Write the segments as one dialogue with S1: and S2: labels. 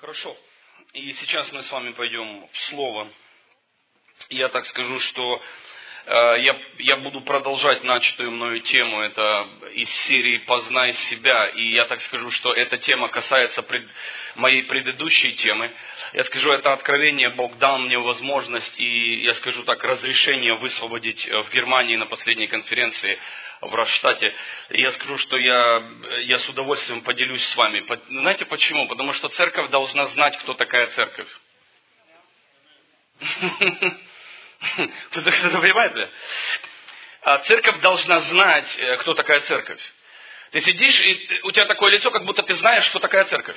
S1: Хорошо. И сейчас мы с вами пойдем в Слово. Я так скажу, что я буду продолжать начатую мною тему. Это из серии «Познай себя». И я так скажу, что эта тема касается моей предыдущей темы. Я скажу, это откровение Бог дал мне возможность и, я скажу так, разрешение высвободить в Германии на последней конференции в Раштате. И я скажу, что я с удовольствием поделюсь с вами. Знаете почему? Потому что церковь должна знать, кто такая церковь. Кто-то понимает, да? Церковь должна знать, кто такая церковь. Ты сидишь, и у тебя такое лицо, как будто ты знаешь, что такая церковь.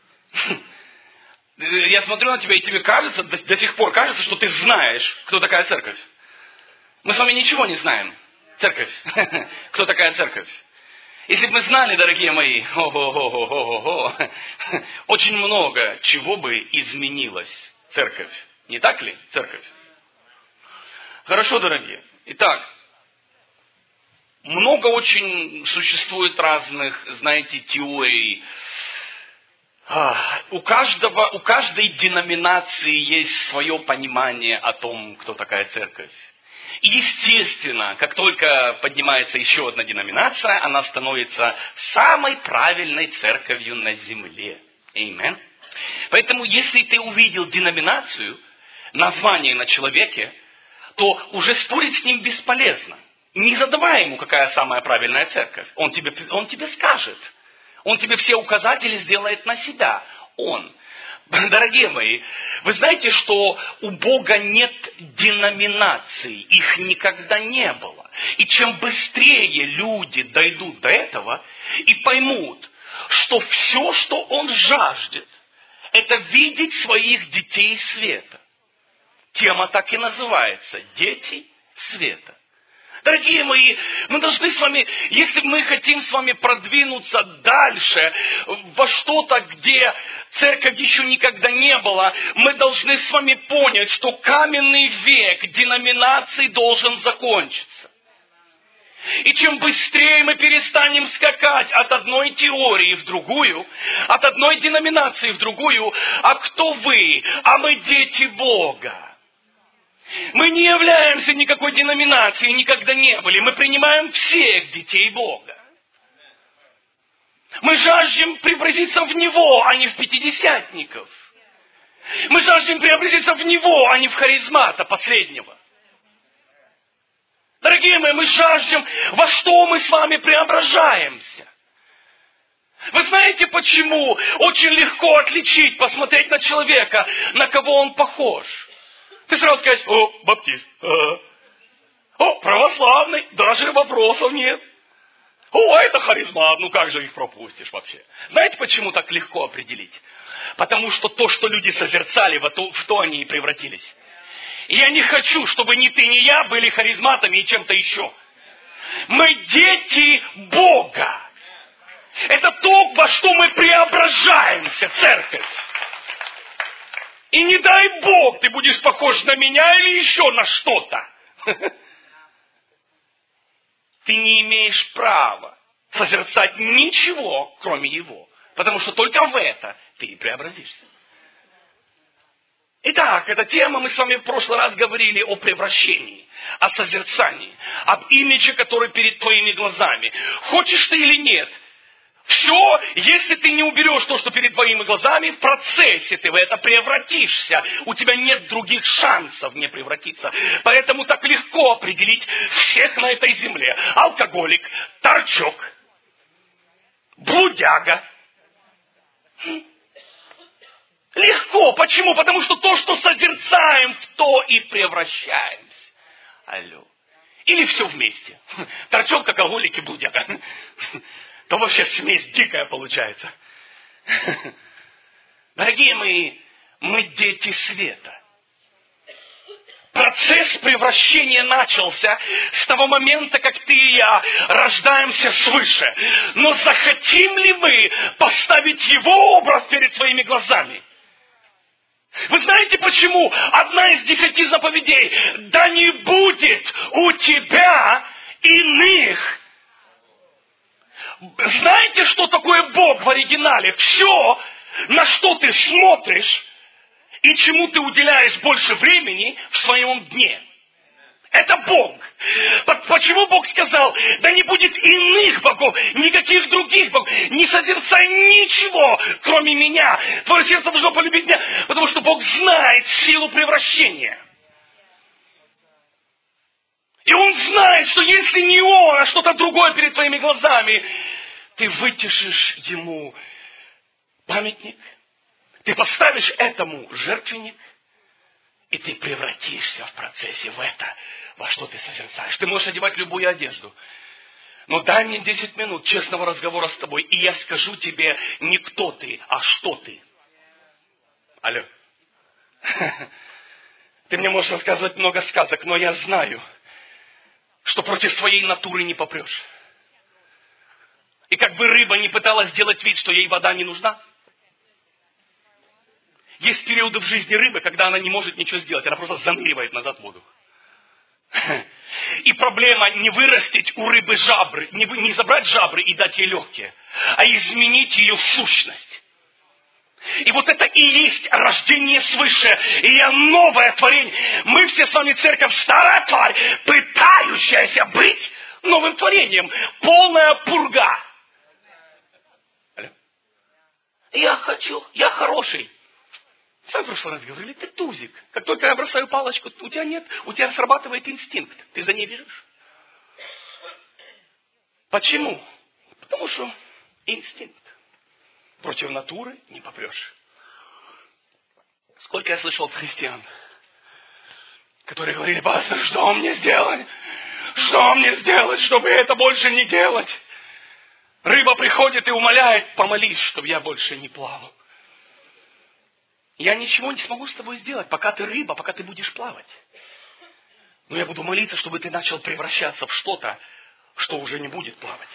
S1: Я смотрю на тебя, и тебе кажется, до сих пор кажется, что ты знаешь, кто такая церковь. Мы с вами ничего не знаем. Церковь. Кто такая церковь? Если бы мы знали, дорогие мои, очень много чего бы изменилось. Церковь. Не так ли? Церковь. Хорошо, дорогие. Итак, много очень существует разных, знаете, теорий. У каждой деноминации есть свое понимание о том, кто такая церковь. И естественно, как только поднимается еще одна деноминация, она становится самой правильной церковью на земле. Аминь. Поэтому, если ты увидел деноминацию, название на человеке, то уже спорить с ним бесполезно. Не задавай ему, какая самая правильная церковь. Он тебе скажет. Он тебе все указатели сделает на себя. Дорогие мои, вы знаете, что у Бога нет деноминаций. Их никогда не было. И чем быстрее люди дойдут до этого и поймут, что все, что Он жаждет, это видеть своих детей света. Тема так и называется «Дети света». Дорогие мои, мы должны с вами, если мы хотим с вами продвинуться дальше, во что-то, где церковь еще никогда не было, мы должны с вами понять, что каменный век деноминаций должен закончиться. И чем быстрее мы перестанем скакать от одной теории в другую, от одной деноминации в другую, а кто вы? А мы дети Бога. Мы не являемся никакой деноминацией, никогда не были. Мы принимаем всех детей Бога. Мы жаждем преобразиться в Него, а не в пятидесятников. Мы жаждем преобразиться в Него, а не в харизмата последнего. Дорогие мои, мы жаждем, во что мы с вами преображаемся. Вы знаете, почему очень легко отличить, посмотреть на человека, на кого он похож? Ты сразу скажешь: о, баптист, о, православный, даже вопросов нет. О, это харизмат, ну как же их пропустишь вообще? Знаете, почему так легко определить? Потому что то, что люди созерцали, в то они и превратились. И я не хочу, чтобы ни ты, ни я были харизматами и чем-то еще. Мы дети Бога. Это то, во что мы преображаемся, церковь. И не дай Бог, ты будешь похож на меня или еще на что-то. Ты не имеешь права созерцать ничего, кроме Его. Потому что только в это ты и преобразишься. Итак, эта тема, мы с вами в прошлый раз говорили о превращении, о созерцании, об имидже, который перед твоими глазами. Хочешь ты или нет, все, если ты не уберешь то, что перед твоими глазами, в процессе ты в это превратишься. У тебя нет других шансов не превратиться. Поэтому так легко определить всех на этой земле. Алкоголик, торчок, блудяга. Легко. Почему? Потому что то, что созерцаем, в то и превращаемся. Алло. Или все вместе. Торчок, алкоголик и блудяга. То вообще смесь дикая получается. Дорогие мои, мы дети света. Процесс превращения начался с того момента, как ты и я рождаемся свыше. Но захотим ли мы поставить Его образ перед своими глазами? Вы знаете почему? Одна из 10 заповедей: да не будет у тебя иных. Знаете, что такое Бог в оригинале? Все, на что ты смотришь и чему ты уделяешь больше времени в своем дне. Это Бог. Почему Бог сказал, да не будет иных богов, никаких других богов, не созерцай ничего, кроме меня. Твое сердце должно полюбить меня, потому что Бог знает силу превращения. И Он знает, что если не Он, а что-то другое перед твоими глазами, ты вытешишь Ему памятник, ты поставишь этому жертвенник, и ты превратишься в процессе в это, во что ты созерцаешь. Ты можешь одевать любую одежду. Но дай мне 10 минут честного разговора с тобой, и я скажу тебе не кто ты, а что ты. Алло. Ты мне можешь рассказывать много сказок, но я знаю, что против своей натуры не попрешь. И как бы рыба не пыталась сделать вид, что ей вода не нужна. Есть периоды в жизни рыбы, когда она не может ничего сделать, она просто заныривает назад в воду. И проблема не вырастить у рыбы жабры, не забрать жабры и дать ей легкие, а изменить ее сущность. И вот это и есть рождение свыше, и я новое творение. Мы все с вами церковь, старая тварь, пытающаяся быть новым творением, полная пурга. Алло? Я хороший. Сами в прошлый раз говорили, ты тузик. Как только я бросаю палочку, у тебя срабатывает инстинкт. Ты за ней бежишь. Почему? Потому что инстинкт. Против натуры не попрешь. Сколько я слышал от христиан, которые говорили, пастор, что мне сделать? Что мне сделать, чтобы это больше не делать? Рыба приходит и умоляет, помолись, чтобы я больше не плавал. Я ничего не смогу с тобой сделать, пока ты рыба, пока ты будешь плавать. Но я буду молиться, чтобы ты начал превращаться в что-то, что уже не будет плавать.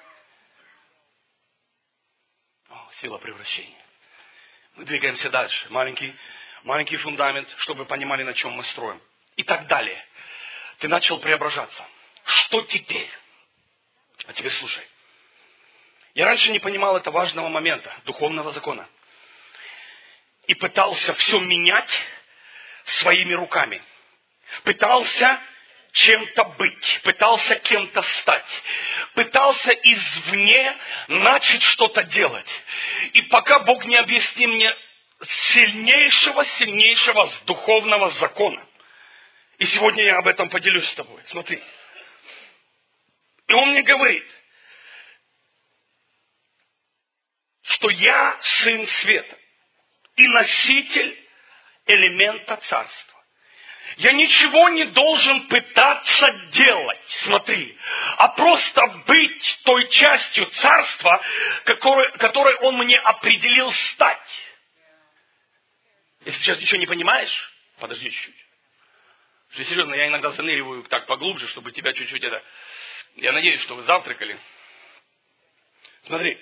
S1: Сила превращения. Мы двигаемся дальше. Маленький фундамент, чтобы вы понимали, на чем мы строим. И так далее. Ты начал преображаться. Что теперь? А теперь слушай. Я раньше не понимал этого важного момента, духовного закона. И пытался все менять своими руками. Пытался чем-то быть, пытался кем-то стать, пытался извне начать что-то делать. И пока Бог не объяснил мне сильнейшего духовного закона. И сегодня я об этом поделюсь с тобой. Смотри. И Он мне говорит, что я сын света и носитель элемента царства. Я ничего не должен пытаться делать, смотри, а просто быть той частью царства, которой Он мне определил стать. Если ты сейчас ничего не понимаешь, подожди чуть-чуть. Что, серьезно, я иногда заныриваю так поглубже, чтобы тебя чуть-чуть это... Я надеюсь, что вы завтракали. Смотри.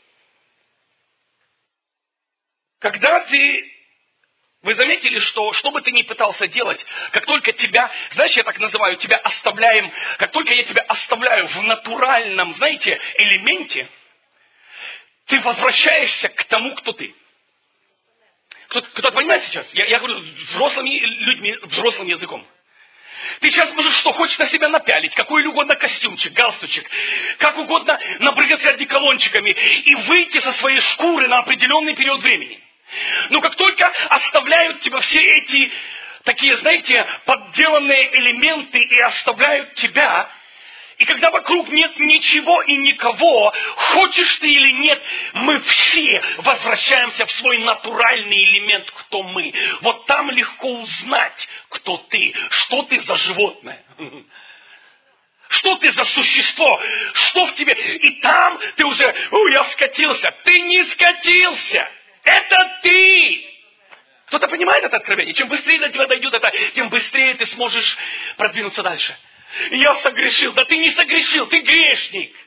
S1: Когда вы заметили, что бы ты ни пытался делать, как только тебя, знаешь, я так называю, тебя оставляем, как только я тебя оставляю в натуральном, знаете, элементе, ты возвращаешься к тому, кто ты. Кто-то понимает сейчас? Я говорю взрослыми людьми, взрослым языком. Ты сейчас можешь что хочешь на себя напялить, какой угодно костюмчик, галстучек, как угодно набрызгаться одеколончиками и выйти со своей шкуры на определенный период времени. Но как только оставляют тебя все эти такие, знаете, подделанные элементы и оставляют тебя, и когда вокруг нет ничего и никого, хочешь ты или нет, мы все возвращаемся в свой натуральный элемент, кто мы. Вот там легко узнать, кто ты, что ты за животное. Что ты за существо? Что в тебе? И там ты уже, я скатился. Ты не скатился. Это ты. Кто-то понимает это откровение? Чем быстрее до тебя дойдет это, тем быстрее ты сможешь продвинуться дальше. Я согрешил. Да ты не согрешил, ты грешник.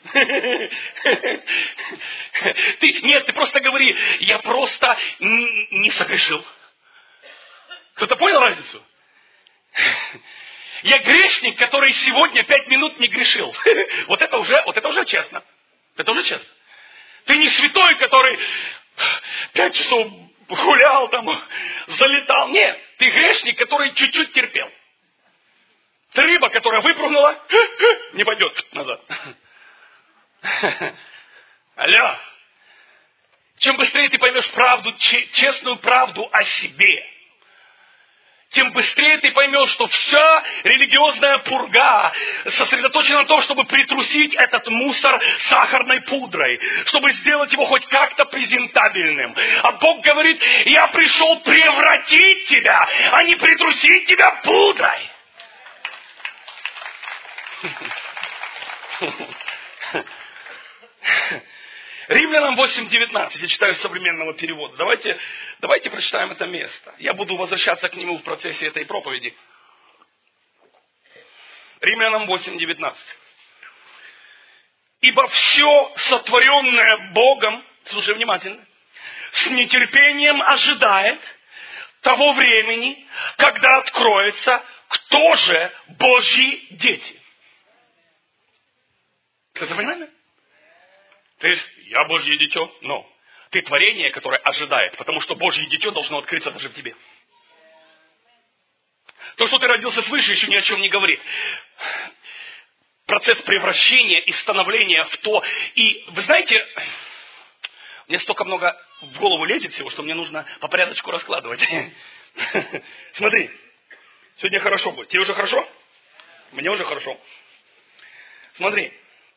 S1: Нет, ты просто говори, я просто не согрешил. Кто-то понял разницу? Я грешник, который сегодня 5 минут не грешил. Вот это уже честно. Это уже честно. Ты не святой, который 5 часов гулял там, залетал. Нет, ты грешник, который чуть-чуть терпел. Ты рыба, которая выпрыгнула, не пойдет назад. Алло. Чем быстрее ты поймешь правду, честную правду о себе, тем быстрее ты поймешь, что вся религиозная пурга сосредоточена на том, чтобы притрусить этот мусор сахарной пудрой, чтобы сделать его хоть как-то презентабельным. А Бог говорит, я пришел превратить тебя, а не притрусить тебя пудрой. Римлянам 8:19, я читаю современного перевода. Давайте прочитаем это место. Я буду возвращаться к нему в процессе этой проповеди. Римлянам 8:19. Ибо все сотворенное Богом, слушай внимательно, с нетерпением ожидает того времени, когда откроется, кто же Божьи дети. Это понятно? Ты, я Божье дитё, но ты творение, которое ожидает, потому что Божье дитё должно открыться даже в тебе. То, что ты родился свыше, еще ни о чем не говорит. Процесс превращения и становления в то. И вы знаете, мне столько много в голову лезет всего, что мне нужно по порядочку раскладывать. Смотри, сегодня хорошо будет. Тебе уже хорошо? Мне уже хорошо. Смотри.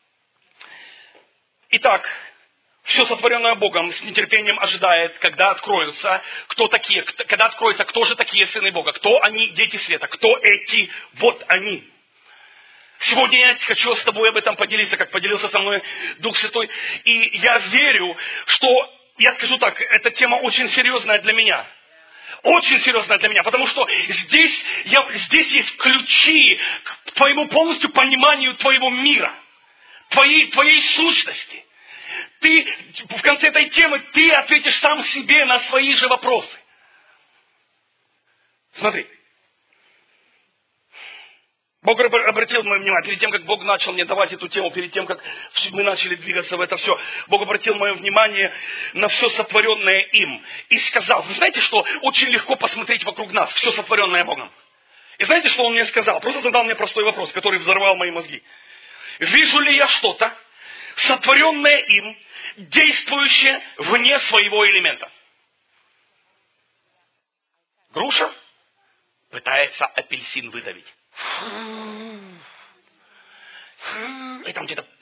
S1: Итак, все сотворенное Богом с нетерпением ожидает, когда откроются, кто такие, когда откроется, кто же такие сыны Бога, кто они, дети света, кто эти, вот они. Сегодня я хочу с тобой об этом поделиться, как поделился со мной Дух Святой. И я верю, что, я скажу так, эта тема очень серьезная для меня. Очень серьезная для меня, потому что здесь есть ключи к твоему полностью пониманию твоего мира. Твоей сущности. Ты в конце этой темы ты ответишь сам себе на свои же вопросы. Смотри. Бог обратил мое внимание, перед тем, как Бог начал мне давать эту тему, перед тем, как мы начали двигаться в это все, Бог обратил мое внимание на все сотворенное им. И сказал, вы знаете, что очень легко посмотреть вокруг нас, все сотворенное Богом. И знаете, что он мне сказал? Просто задал мне простой вопрос, который взорвал мои мозги. Вижу ли я что-то, сотворенное им, действующее вне своего элемента? Груша пытается апельсин выдавить. И там где-то...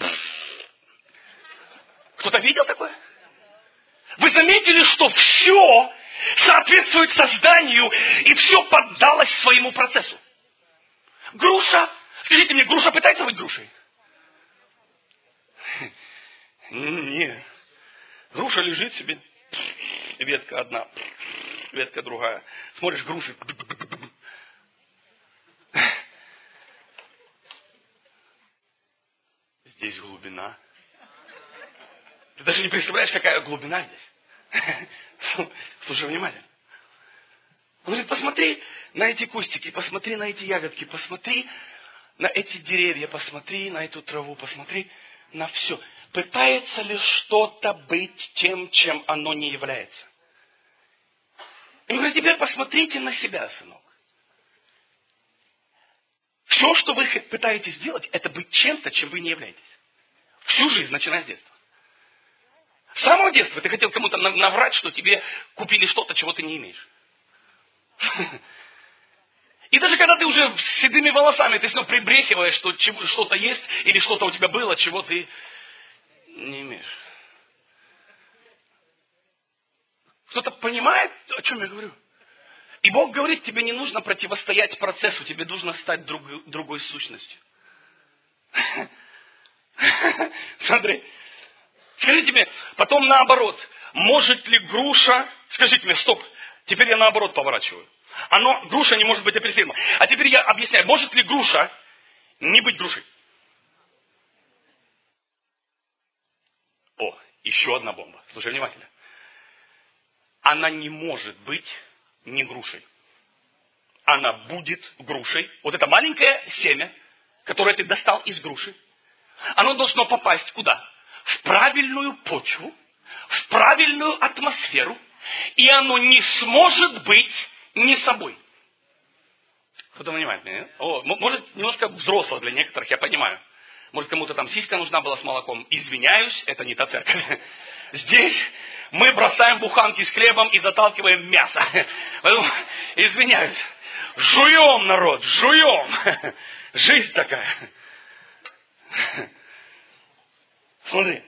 S1: Кто-то видел такое? Вы заметили, что все соответствует созданию, и все поддалось своему процессу? Груша, скажите мне, груша пытается быть грушей? Нет. Груша лежит себе, ветка одна, ветка другая. Смотришь, груши. Здесь глубина. Ты даже не представляешь, какая глубина здесь. Слушай внимательно. Он говорит, посмотри на эти кустики, посмотри на эти ягодки, посмотри на эти деревья, посмотри на эту траву, посмотри на все. Пытается ли что-то быть тем, чем оно не является? И он говорит, теперь посмотрите на себя, сынок. Все, что вы пытаетесь сделать, это быть чем-то, чем вы не являетесь. Всю жизнь, начиная с детства. С самого детства ты хотел кому-то наврать, что тебе купили что-то, чего ты не имеешь. И даже когда ты уже с седыми волосами, ты снова прибрехиваешь, что что-то есть, или что-то у тебя было, чего ты не имеешь. Кто-то понимает, о чем я говорю? И Бог говорит, тебе не нужно противостоять процессу, тебе нужно стать другой сущностью. Смотри. Скажите мне, потом наоборот, может ли груша... Скажите мне, стоп, теперь я наоборот поворачиваю. Груша не может быть апельсином. А теперь я объясняю, может ли груша не быть грушей? О, еще одна бомба. Слушай внимательно. Она не может быть не грушей. Она будет грушей. Вот это маленькое семя, которое ты достал из груши, оно должно попасть куда? В правильную почву, в правильную атмосферу, и оно не сможет быть не собой. Кто-то понимает меня? Может, немножко взросло для некоторых, я понимаю. Может, кому-то там сиська нужна была с молоком. Извиняюсь, это не та церковь. Здесь мы бросаем буханки с хлебом и заталкиваем мясо. Поэтому, извиняюсь. Жуем, народ, жуем. Жизнь такая. Смотри.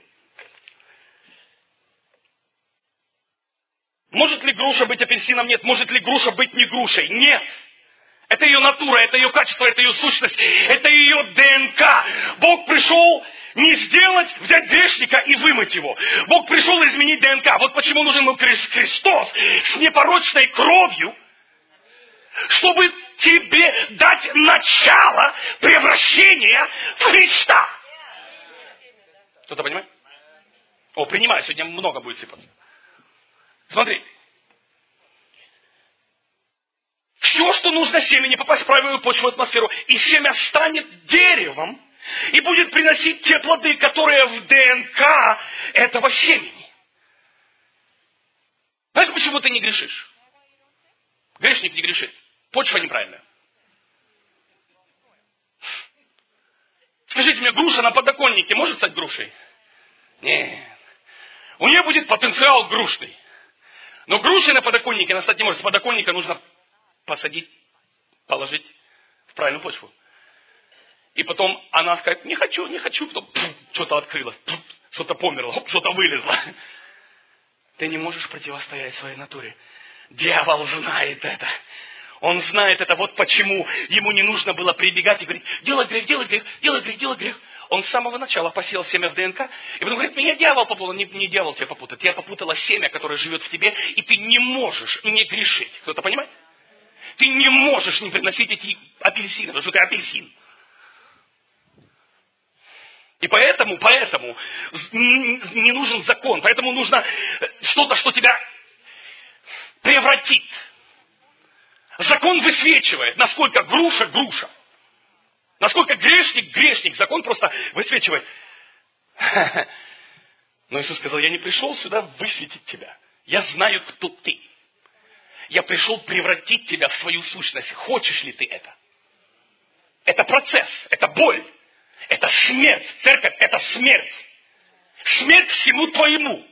S1: Может ли груша быть апельсином? Нет. Может ли груша быть не грушей? Нет. Это ее натура, это ее качество, это ее сущность, это ее ДНК. Бог пришел не взять грешника и вымыть его. Бог пришел изменить ДНК. Вот почему нужен был Христос с непорочной кровью, чтобы тебе дать начало превращения в Христа. Кто-то понимает? Принимай, сегодня много будет сыпаться. Смотри. Все, что нужно семени, попасть в правильную почву, атмосферу, и семя станет деревом и будет приносить те плоды, которые в ДНК этого семени. Знаешь, почему ты не грешишь? Грешник не грешит. Почва неправильная. Скажите мне, груша на подоконнике может стать грушей? Нет. У нее будет потенциал грушный. Но грушей на подоконнике она стать не может. С подоконника нужно посадить, положить в правильную почву. И потом она скажет, не хочу, потом что-то открылось, что-то померло, что-то вылезло. Ты не можешь противостоять своей натуре. Дьявол знает это. Он знает это, вот почему ему не нужно было прибегать и говорить, делай грех. Он с самого начала посеял семя в ДНК, и потом говорит, меня дьявол попутал. Не дьявол тебя попутал, тебя попутало семя, которое живет в тебе, и ты не можешь не грешить. Кто-то понимает? Ты не можешь не приносить эти апельсины, потому что ты апельсин. И поэтому не нужен закон, поэтому нужно что-то, что тебя превратит. Закон высвечивает, насколько груша – груша. Насколько грешник – грешник. Закон просто высвечивает. Но Иисус сказал, я не пришел сюда высветить тебя. Я знаю, кто ты. Я пришел превратить тебя в свою сущность. Хочешь ли ты это? Это процесс, это боль, это смерть. Церковь – это смерть. Смерть всему твоему.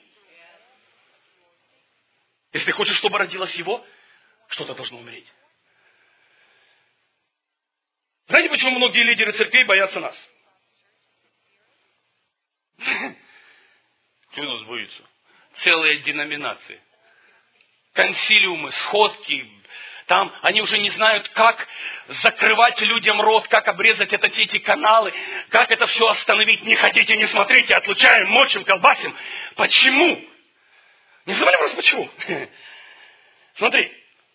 S1: Если ты хочешь, чтобы родилось его, что-то должно умереть. Знаете, почему многие лидеры церквей боятся нас? Кто нас боится? Целые деноминации. Консилиумы, сходки. Там они уже не знают, как закрывать людям рот, как обрезать эти каналы, как это все остановить. Не хотите, не смотрите, отлучаем, мочим, колбасим. Почему? Не задавали вопрос, почему? Смотри.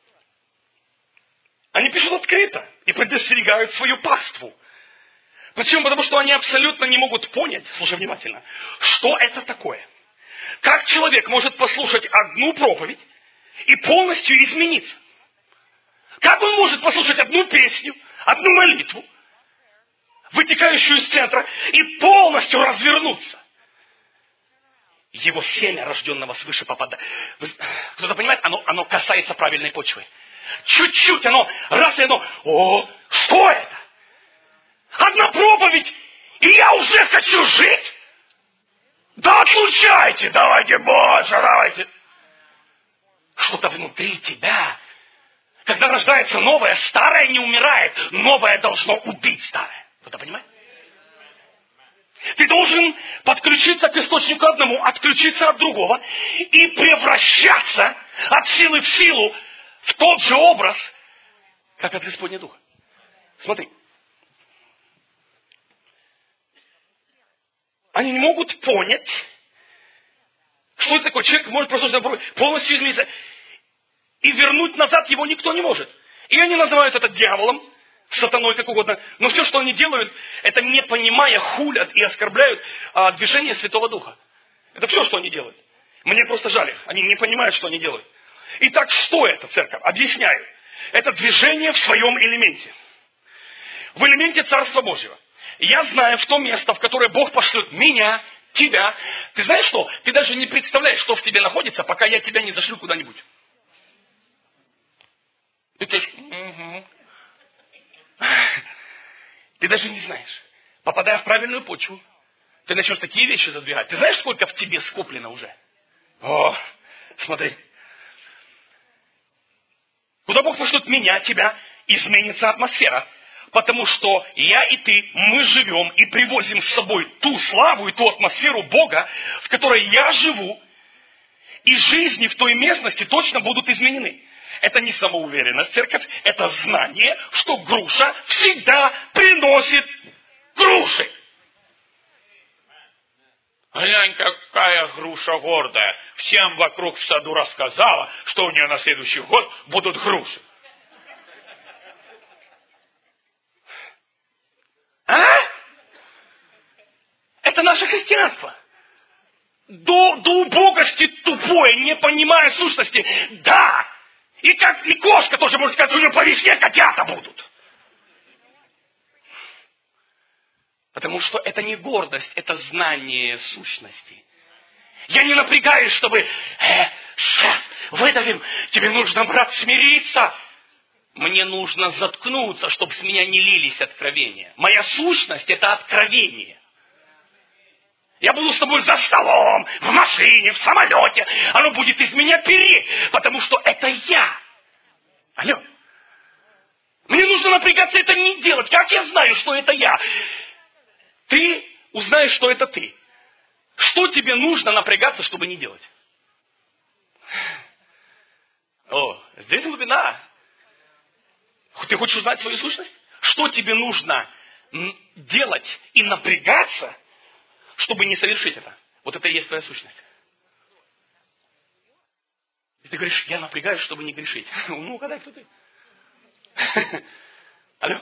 S1: Они пишут открыто и предостерегают свою паству. Почему? Потому что они абсолютно не могут понять, слушай внимательно, что это такое. Как человек может послушать одну проповедь и полностью измениться? Как он может послушать одну песню, одну молитву, вытекающую из центра, и полностью развернуться? Его семя, рожденного свыше, попадает. Кто-то понимает, оно касается правильной почвы. Чуть-чуть оно, раз и оно, что это? Одна проповедь, и я уже хочу жить? Да отлучайте, давайте больше, давайте. Что-то внутри тебя. Когда рождается новое, старое не умирает, новое должно убить старое. Кто-то понимает? Ты должен подключиться к источнику одному, отключиться от другого и превращаться от силы в силу в тот же образ, как от Господня Духа. Смотри. Они не могут понять, что это такое. Человек может просто полностью измениться. И вернуть назад его никто не может. И они называют это дьяволом, сатаной, как угодно. Но все, что они делают, это не понимая, хулят и оскорбляют движение Святого Духа. Это все, что они делают. Мне просто жаль их. Они не понимают, что они делают. Итак, что это, церковь? Объясняю. Это движение в своем элементе. В элементе Царства Божьего. Я знаю в то место, в которое Бог пошлет меня, тебя. Ты знаешь что? Ты даже не представляешь, что в тебе находится, пока я тебя не зашлю куда-нибудь. Ты говоришь, угу. Ты даже не знаешь. Попадая в правильную почву, ты начнешь такие вещи задвигать. Ты знаешь, сколько в тебе скоплено уже? О, смотри. Куда Бог пошлет меня, тебя, изменится атмосфера. Потому что я и ты, мы живем и привозим с собой ту славу и ту атмосферу Бога, в которой я живу, и жизни в той местности точно будут изменены. Это не самоуверенность, церковь, это знание, что груша всегда приносит груши. Глянь, какая груша гордая. Всем вокруг в саду рассказала, что у нее на следующий год будут груши. А? Это наше христианство. До убогости тупое, не понимая сущности. Да. И кошка тоже может сказать, у нее по весне котята будут. Потому что это не гордость, это знание сущности. Я не напрягаюсь, чтобы сейчас выдавим, тебе нужно, брат, смириться. Мне нужно заткнуться, чтобы с меня не лились откровения. Моя сущность – это откровение. Я буду с тобой за столом, в машине, в самолете. Оно будет из меня переть, потому что это я. Алло. Мне нужно напрягаться это не делать. Как я знаю, что это я? Ты узнаешь, что это ты. Что тебе нужно напрягаться, чтобы не делать? О, здесь глубина. Ты хочешь узнать свою сущность? Что тебе нужно делать и напрягаться, чтобы не совершить это? Вот это и есть твоя сущность. И ты говоришь, я напрягаюсь, чтобы не грешить. Ну, угадай, кто ты. Алло?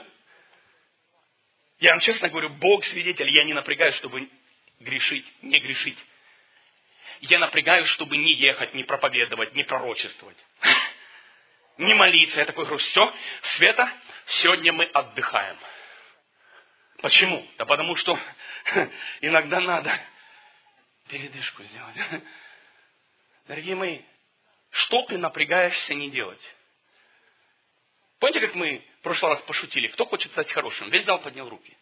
S1: Я вам честно говорю, Бог свидетель, я не напрягаюсь, чтобы грешить, не грешить. Я напрягаюсь, чтобы не ехать, не проповедовать, не пророчествовать. Не молиться. Я такой говорю, все, Света, сегодня мы отдыхаем. Почему? Да потому что иногда надо передышку сделать. Дорогие мои, что ты напрягаешься не делать? Помните, как мы в прошлый раз пошутили? Кто хочет стать хорошим? Весь зал поднял руки.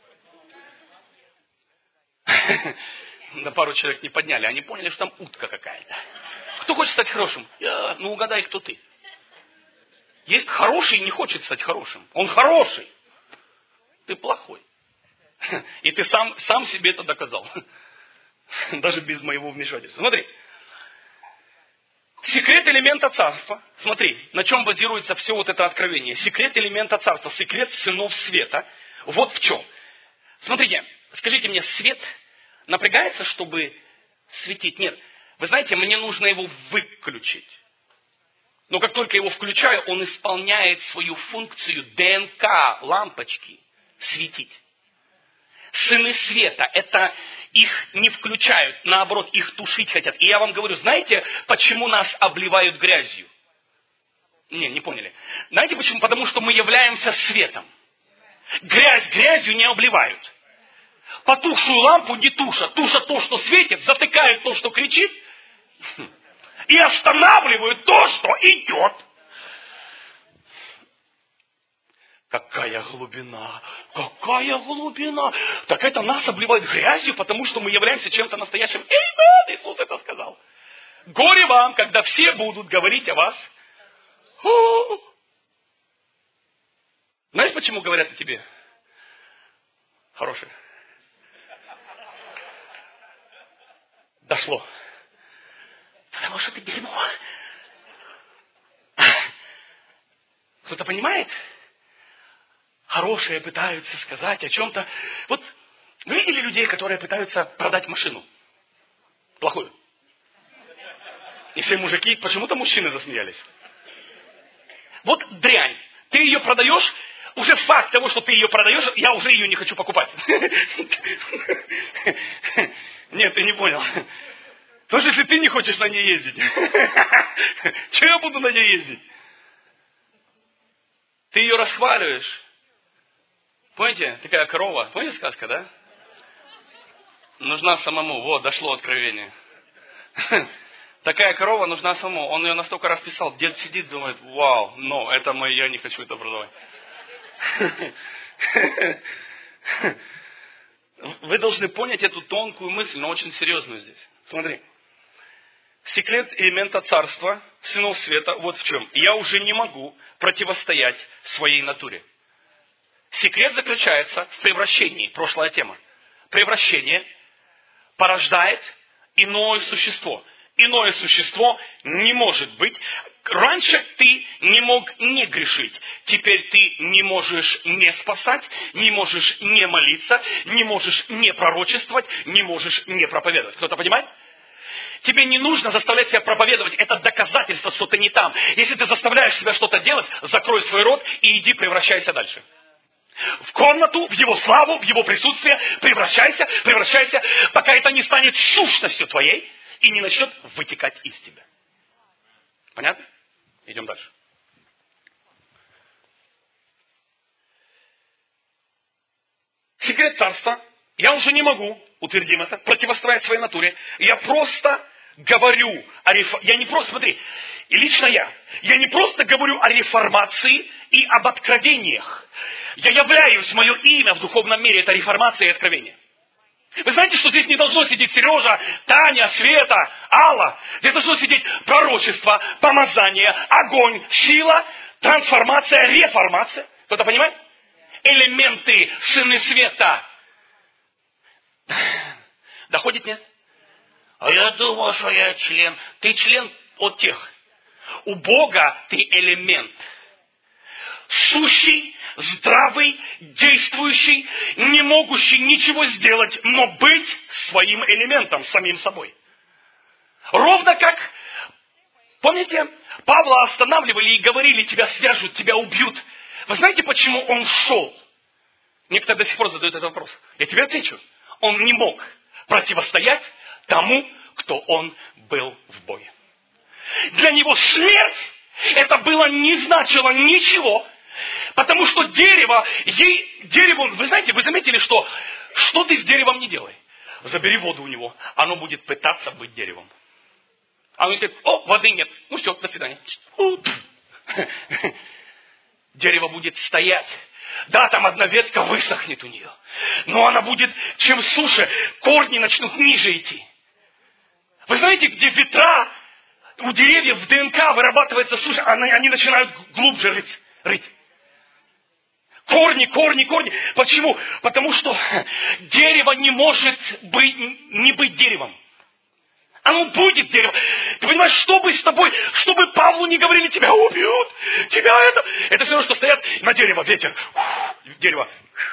S1: Да пару человек не подняли. Они поняли, что там утка какая-то. Кто хочет стать хорошим? Ну угадай, кто ты. Хороший не хочет стать хорошим. Он хороший. Ты плохой. И ты сам себе это доказал. Даже без моего вмешательства. Смотри. Секрет элемента царства. Смотри, на чем базируется все вот это откровение. Секрет элемента царства. Секрет сынов света. Вот в чем. Смотрите, скажите мне, свет напрягается, чтобы светить? Нет. Вы знаете, мне нужно его выключить. Но как только его включаю, он исполняет свою функцию ДНК лампочки светить. Сыны света, это их не включают, наоборот, их тушить хотят. И я вам говорю, знаете, почему нас обливают грязью? Не поняли. Знаете почему? Потому что мы являемся светом. Грязь грязью не обливают. Потухшую лампу не тушат. Тушат то, что светит, затыкают то, что кричит. И останавливают то, что идет. Какая глубина! Какая глубина! Так это нас обливают грязью, потому что мы являемся чем-то настоящим. Аминь! Иисус это сказал. Горе вам, когда все будут говорить о вас. Знаешь, почему говорят о тебе? Хороший. Дошло. Потому что ты дерьмо. Кто-то понимает? Хорошие пытаются сказать о чем-то. Вот вы видели людей, которые пытаются продать машину? Плохую. И все мужики, почему-то мужчины засмеялись. Вот дрянь. Ты ее продаешь, уже факт того, что ты ее продаешь, я уже ее не хочу покупать. Нет, ты не понял. Потому что если ты не хочешь на ней ездить, что я буду на ней ездить? Ты ее расхваливаешь. Помните, такая корова, помните сказка, да? нужна самому. Вот, дошло откровение. Такая корова нужна самому. Он ее настолько расписал. Дед сидит, думает, вау, но это мой, я не хочу это продавать. Вы должны понять эту тонкую мысль, но очень серьезную здесь. Смотри. Секрет элемента царства, сынов света, вот в чем. Я уже не могу противостоять своей натуре. Секрет заключается в превращении. Прошлая тема. Превращение порождает иное существо. Иное существо не может быть. Раньше ты не мог не грешить. Теперь ты не можешь не спасать, не можешь не молиться, не можешь не пророчествовать, не можешь не проповедовать. Кто-то понимает? Тебе не нужно заставлять себя проповедовать. Это доказательство, что ты не там. Если ты заставляешь себя что-то делать, закрой свой рот и иди превращайся дальше. В комнату, в его славу, в его присутствие превращайся, пока это не станет сущностью твоей и не начнет вытекать из тебя. Понятно? Идем дальше. Секрет царства. Я уже не могу, утвердим это, противостоять своей натуре. Я просто говорю о реформации. Я не просто, смотри, и лично я не просто говорю о реформации и об откровениях. Я являюсь, мое имя в духовном мире, это реформация и откровение. Вы знаете, что здесь не должно сидеть Сережа, Таня, Света, Алла. Здесь должно сидеть пророчество, помазание, огонь, сила, трансформация, реформация. Кто-то понимает? Элементы сыны света. Доходит, нет? А я думал, что я член. Ты член от тех. У Бога ты элемент. Сущий, здравый, действующий, не могущий ничего сделать, но быть своим элементом, самим собой. Ровно как, помните, Павла останавливали и говорили, тебя свяжут, тебя убьют. Вы знаете, почему он шел? Некоторые до сих пор задают этот вопрос. Я тебе отвечу. Он не мог противостоять тому, кто он был в бое. Для него смерть, это было не значило ничего, потому что дерево, вы знаете, вы заметили, что ты с деревом не делай. Забери воду у него, оно будет пытаться быть деревом. А он говорит, воды нет, ну все, до свидания. Дерево будет стоять. Да, там одна ветка высохнет у нее. Но она будет, чем суше, корни начнут ниже идти. Вы знаете, где ветра, у деревьев в ДНК вырабатывается суше, они начинают глубже рыть. Корни. Почему? Потому что дерево не может не быть деревом. Оно будет деревом. Ты понимаешь, чтобы с тобой, чтобы Павлу не говорили, тебя убьют, тебя это. Это все равно, что стоят на дерево, ветер. Дерево.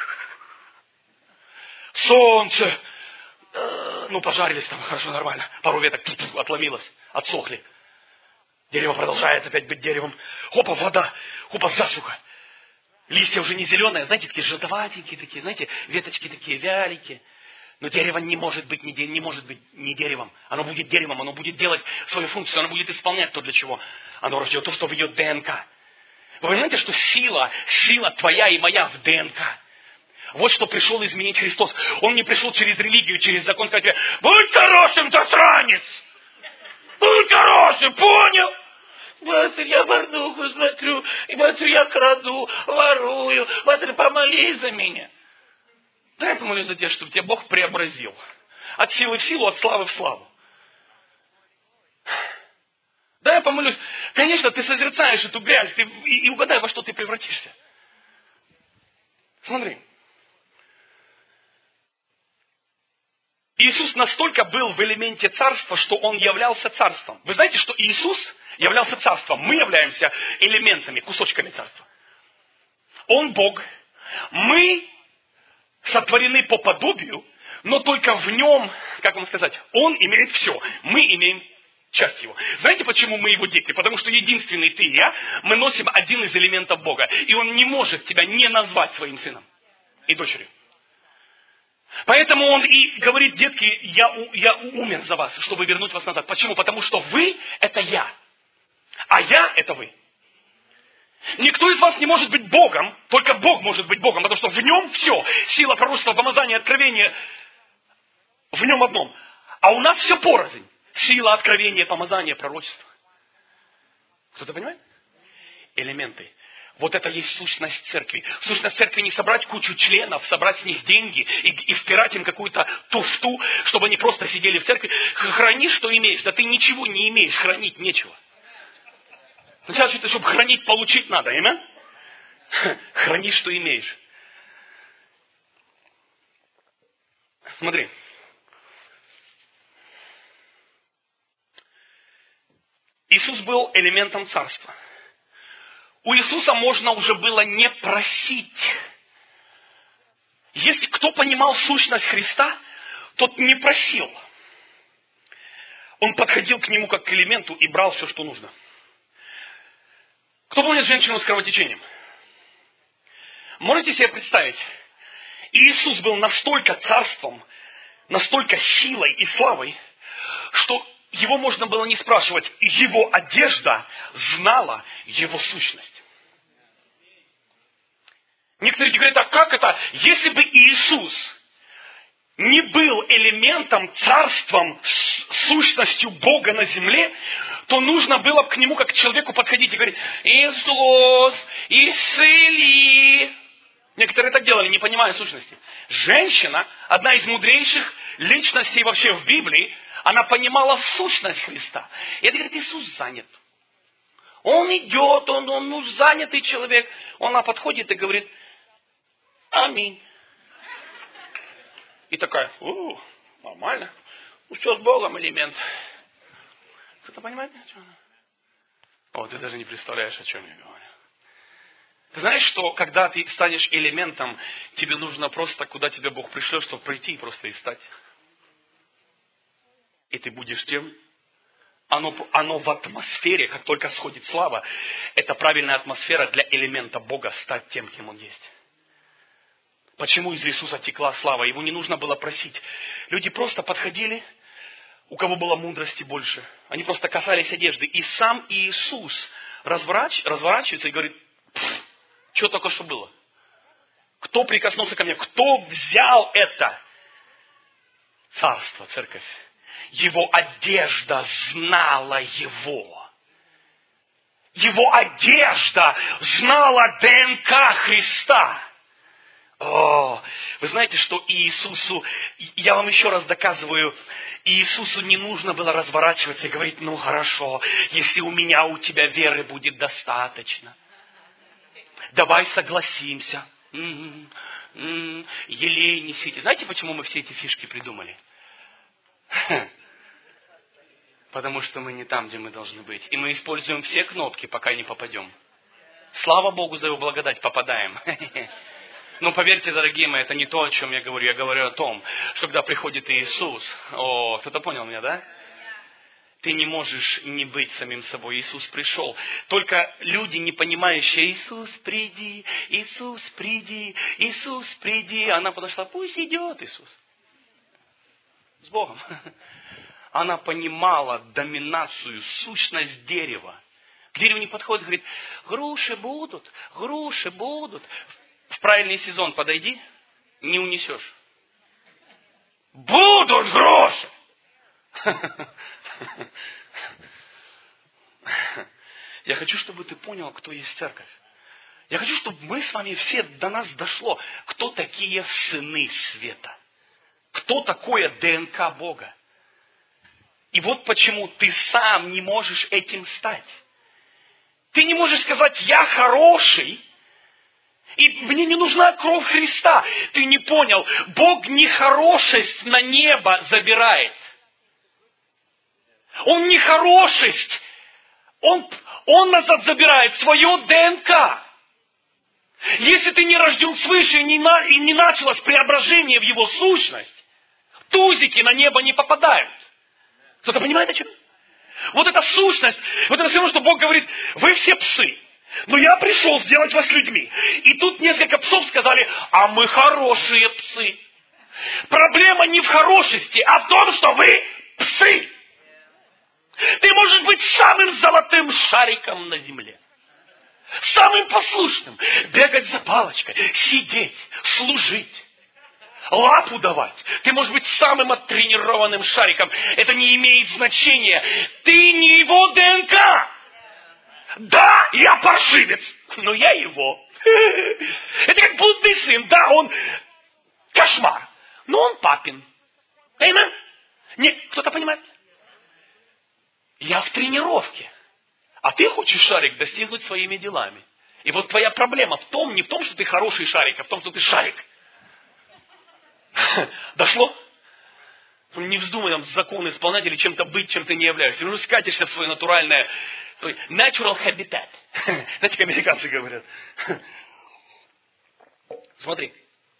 S1: Солнце. Пожарились там, хорошо, нормально. Пару веток отломилось, отсохли. Дерево продолжает опять быть деревом. Хопа, вода, хопа, засуха. Листья уже не зеленые, знаете, такие желтоватенькие такие, знаете, веточки такие вяленькие. Но дерево не может быть не деревом. Оно будет деревом, оно будет делать свою функцию, оно будет исполнять то, для чего оно рождено, то, что в ее ДНК. Вы понимаете, что сила твоя и моя в ДНК. Вот что пришел изменить Христос. Он не пришел через религию, через закон, сказать тебе, будь хорошим, засранец! Будь хорошим, понял? Мастер, я порнуху смотрю, и мастер, я краду, ворую. Мастер, помолись за меня. Да, я помолюсь за тебя, чтобы тебя Бог преобразил. От силы в силу, от славы в славу. Да, я помолюсь. Конечно, ты созерцаешь эту грязь, и угадай, во что ты превратишься. Смотри. Иисус настолько был в элементе царства, что Он являлся царством. Вы знаете, что Иисус являлся царством. Мы являемся элементами, кусочками царства. Он Бог. Мы сотворены по подобию, но только в Нем, как вам сказать, Он имеет все. Мы имеем часть Его. Знаете, почему мы Его дети? Потому что единственный ты и я, мы носим один из элементов Бога. И Он не может тебя не назвать своим сыном и дочерью. Поэтому Он и говорит, детки, я умер за вас, чтобы вернуть вас назад. Почему? Потому что вы – это я, а я – это вы. Никто из вас не может быть Богом, только Бог может быть Богом, потому что в Нем все. Сила, пророчества, помазания, откровения.
S2: в нем одном. А у нас все порознь. Сила, откровение, помазание, пророчество. Кто-то понимает? Элементы. Вот это есть сущность церкви. Сущность церкви не собрать кучу членов, собрать с них деньги и впирать им какую-то туфту, чтобы они просто сидели в церкви. Храни, что имеешь. Да ты ничего не имеешь, хранить нечего. Сначала что-то, чтобы хранить, получить надо. Аминь? Храни, что имеешь. Смотри. Иисус был элементом царства. У Иисуса можно уже было не просить. Если кто понимал сущность Христа, тот не просил. Он подходил к нему как к элементу и брал все, что нужно. Кто помнит женщину с кровотечением? Можете себе представить? Иисус был настолько царством, настолько силой и славой, что его можно было не спрашивать. Его одежда знала его сущность. Некоторые говорят, а как это? Если бы Иисус не был элементом, царством, сущностью Бога на земле, то нужно было бы к нему, как к человеку, подходить и говорить: Иисус, исцели. Некоторые так делали, не понимая сущности. Женщина, одна из мудрейших личностей вообще в Библии, она понимала сущность Христа. И это говорит, Иисус занят. Он идет, он занятый человек. Она подходит и говорит: аминь. И такая: нормально. Ну, что с Богом элемент. Кто-то понимает, о чем она? Ты даже не представляешь, о чем я говорю. Ты знаешь, что когда ты станешь элементом, тебе нужно просто, куда тебя Бог пришлет, чтобы прийти и просто и стать. И ты будешь тем. Оно в атмосфере, как только сходит слава, это правильная атмосфера для элемента Бога стать тем, кем Он есть. Почему из Иисуса текла слава? Его не нужно было просить. Люди просто подходили, у кого было мудрости больше. Они просто касались одежды. И сам Иисус разворачивается и говорит: что только что было? Кто прикоснулся ко мне? Кто взял это? Царство, церковь. Его одежда знала его. Его одежда знала ДНК Христа. Вы знаете, что Иисусу, я вам еще раз доказываю, Иисусу не нужно было разворачиваться и говорить: ну хорошо, если у меня, у тебя веры будет достаточно. Давай согласимся. Елей несите. Знаете, почему мы все эти фишки придумали? Потому что мы не там, где мы должны быть. И мы используем все кнопки, пока не попадем. Слава Богу за Его благодать, попадаем. Но поверьте, дорогие мои, это не то, о чем я говорю. Я говорю о том, что когда приходит Иисус... кто-то понял меня, да? Ты не можешь не быть самим собой. Иисус пришел. Только люди, не понимающие: Иисус, приди, Иисус, приди, Иисус, приди. Она подошла: пусть идет Иисус. С Богом. Она понимала доминацию, сущность дерева. К дереву не подходит, говорит: груши будут, груши будут. В правильный сезон подойди, не унесешь. Будут груши! Я хочу, чтобы ты понял, кто есть церковь. Я хочу, чтобы мы с вами все, до нас дошло, кто такие сыны света. Кто такое ДНК Бога. И вот почему ты сам не можешь этим стать. Ты не можешь сказать: я хороший, и мне не нужна кровь Христа. Ты не понял, Бог не хорошесть на небо забирает. Он не хорошесть. Он назад забирает свое ДНК. Если ты не рожден свыше и не началось преображение в его сущность, тузики на небо не попадают. Кто-то понимает, о чем? Вот эта сущность, вот это все равно, что Бог говорит: вы все псы, но я пришел сделать вас людьми. И тут несколько псов сказали: а мы хорошие псы. Проблема не в хорошести, а в том, что вы псы. Ты можешь быть самым золотым шариком на земле. Самым послушным. Бегать за палочкой, сидеть, служить. лапу давать. Ты можешь быть самым оттренированным шариком. Это не имеет значения. Ты не его ДНК. Да, я паршивец, но я его. Это как блудный сын. Да, он кошмар, но он папин. Amen? Нет, кто-то понимает? Я в тренировке. А ты хочешь, шарик, достигнуть своими делами. И вот твоя проблема не в том, что ты хороший шарик, а в том, что ты шарик. Дошло? Не вздумай там законы исполнять или чем-то быть, чем ты не являешься. Ты уже скатишься в свое натуральное, свой natural habitat. Знаете, как американцы говорят. Смотри.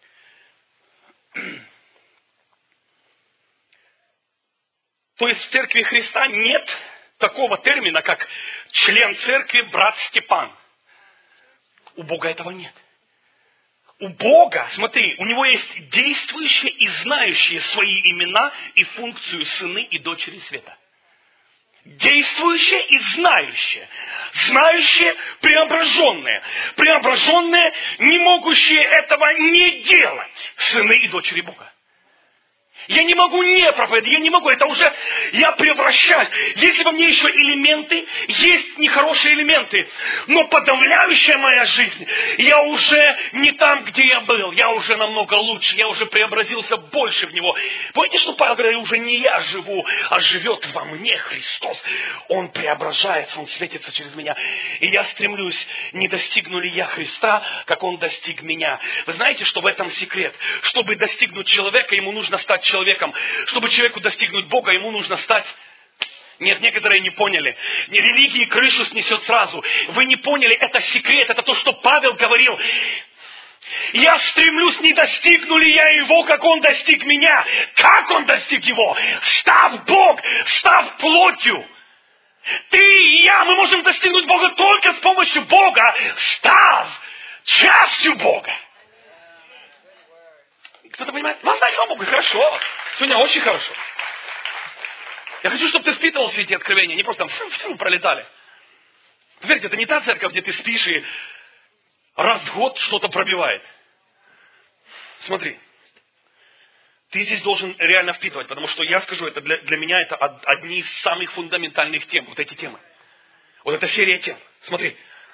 S2: То есть в церкви Христа нет такого термина, как член церкви брат Степан. У Бога этого нет. У Бога, смотри, у Него есть действующие и знающие свои имена и функцию сыны и дочери света. Действующие и знающие. Знающие, преображенные. Преображенные, не могущие этого не делать. Сыны и дочери Бога. Я не могу не проповедовать, я не могу, это уже, я превращаюсь. Если во мне еще элементы, есть нехорошие элементы, но подавляющая моя жизнь, я уже не там, где я был, я уже намного лучше, я уже преобразился больше в него. Помните, что Павел говорит, уже не я живу, а живет во мне Христос. Он преображается, Он светится через меня. И я стремлюсь, не достигну ли я Христа, как Он достиг меня. Вы знаете, что в этом секрет? Чтобы достигнуть человека, ему нужно стать человеком. Чтобы человеку достигнуть Бога, ему нужно стать... Нет, некоторые не поняли. Религии крышу снесет сразу. Вы не поняли, это секрет, это то, что Павел говорил. Я стремлюсь, не достигну ли я его, как он достиг меня. Как он достиг его? Став Бог, став плотью. Ты и я, мы можем достигнуть Бога только с помощью Бога, став частью Бога. Кто-то понимает? Ну, слава Богу, хорошо. Сегодня очень хорошо. Я хочу, чтобы ты впитывал все эти откровения, не просто там пролетали. Поверьте, это не та церковь, где ты спишь и раз в год что-то пробивает. Смотри. Ты здесь должен реально впитывать, потому что я скажу, это для меня это одни из самых фундаментальных тем, вот эти темы. Вот эта серия тем. Смотри.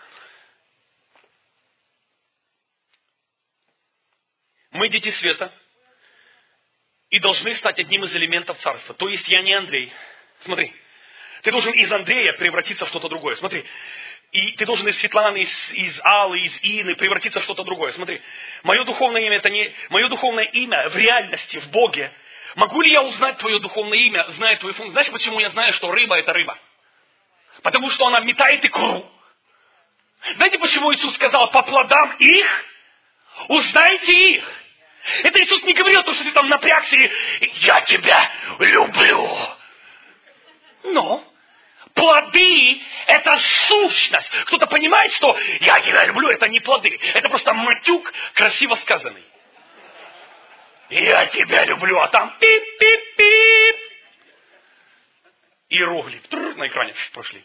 S2: Мы дети света и должны стать одним из элементов царства. То есть я не Андрей. Смотри, ты должен из Андрея превратиться в что-то другое. Смотри, и ты должен из Светланы, из Аллы, из Ины превратиться в что-то другое. Смотри, мое духовное имя, это не мое духовное имя в реальности, в Боге. Могу ли я узнать твое духовное имя, зная твою функцию? Знаешь, почему я знаю, что рыба это рыба? Потому что она метает икру. Знаете, почему Иисус сказал, по плодам их узнайте их? Это Иисус не говорил, что ты там напрягся и «я тебя люблю». Но плоды – это сущность. Кто-то понимает, что «я тебя люблю» – это не плоды. Это просто матюк, красиво сказанный. «Я тебя люблю», а там пип-пип-пип. Иероглиф на экране пошли.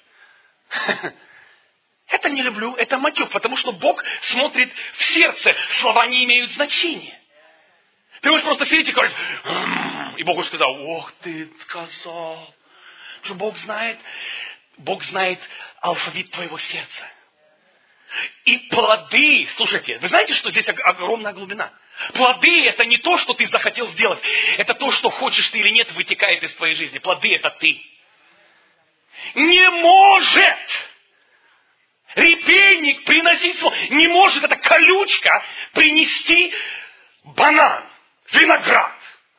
S2: Это не люблю, это матюк, потому что Бог смотрит в сердце. Слова не имеют значения. Ты можешь просто сидеть и говорить, и Бог уже сказал, ох ты сказал. Что Бог знает алфавит твоего сердца. И плоды, слушайте, вы знаете, что здесь огромная глубина? Плоды это не то, что ты захотел сделать. Это то, что хочешь ты или нет, вытекает из твоей жизни. Плоды это ты. Не может репейник приносить, не может эта колючка принести банан. Виноград.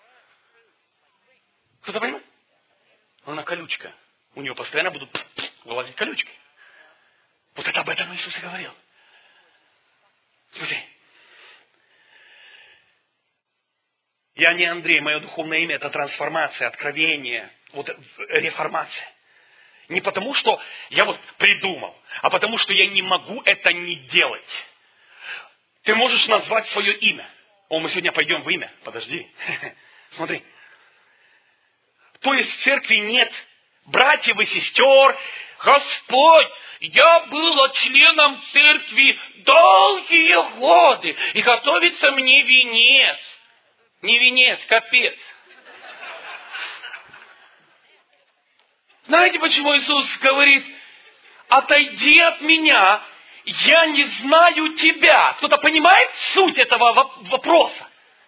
S2: Кто-то понимает? Она колючка. У нее постоянно будут вылазить колючки. Вот это об этом Иисус и говорил. Смотри. Я не Андрей, мое духовное имя это трансформация, откровение, вот реформация. Не потому, что я вот придумал, а потому, что я не могу это не делать. Ты можешь назвать свое имя. О, мы сегодня пойдем в имя. Подожди. Смотри. То есть в церкви нет братьев и сестер. Господь, я был членом церкви долгие годы. И готовится мне венец. Не венец, капец. Знаете, почему Иисус говорит, отойди от меня, я не знаю тебя. Кто-то понимает суть этого вопроса?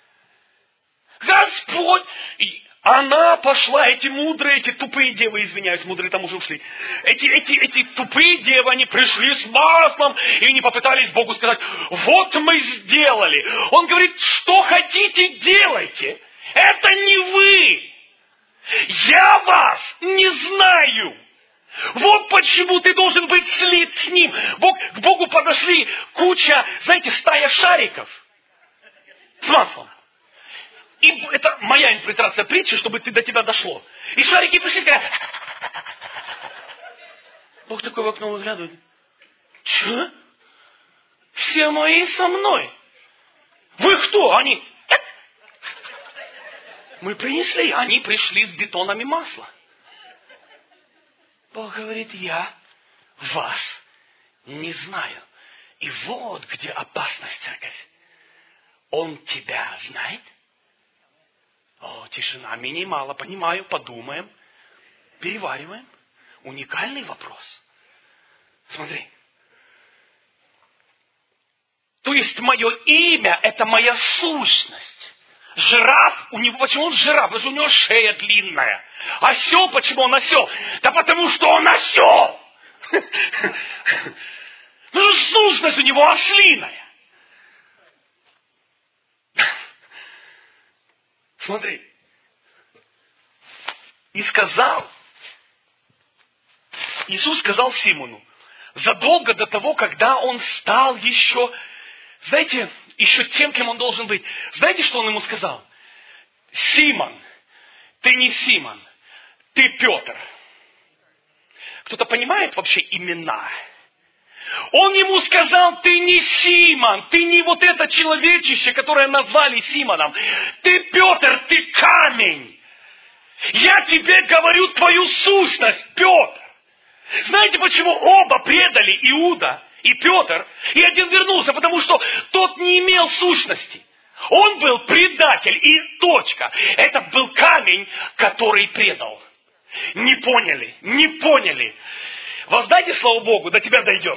S2: Господь, она пошла, эти мудрые, эти тупые девы, извиняюсь, мудрые там уже ушли. Эти тупые девы, они пришли с маслом, и они попытались Богу сказать, вот мы сделали. Он говорит, что хотите, делайте. Это не вы. Я вас не знаю. Вот почему ты должен быть слит с ним. К Богу подошли куча, знаете, стая шариков с маслом. И это моя интерпретация притчи, чтобы до тебя дошло. И шарики пришли и сказали, Бог такой в окно выглядывает. Че? Все мои со мной. Вы кто? Они. Мы принесли, они пришли с бетонами масла. Бог говорит, я вас не знаю. И вот где опасность, церковь. Он тебя знает? О, тишина, менее мало, понимаю, подумаем, перевариваем. Уникальный вопрос. Смотри. То есть мое имя, это моя сущность. Жираф, почему он жираф? Потому что у него шея длинная. Осел, почему он осел? Да потому что он осел. Потому что сущность у него ослиная. Смотри. Иисус сказал Симону, задолго до того, когда он стал еще, знаете, еще тем, кем он должен быть. Знаете, что он ему сказал? Симон, ты не Симон, ты Петр. Кто-то понимает вообще имена? Он ему сказал, ты не Симон, ты не вот это человечище, которое назвали Симоном. Ты Петр, ты камень. Я тебе говорю твою сущность, Петр. Знаете, почему оба предали Иуда и Петр, и один вернулся? Потому что тот не имел сущности. Он был предатель, и точка. Этот был камень, который предал. Не поняли. Воздайте, слава Богу, до тебя дойдет.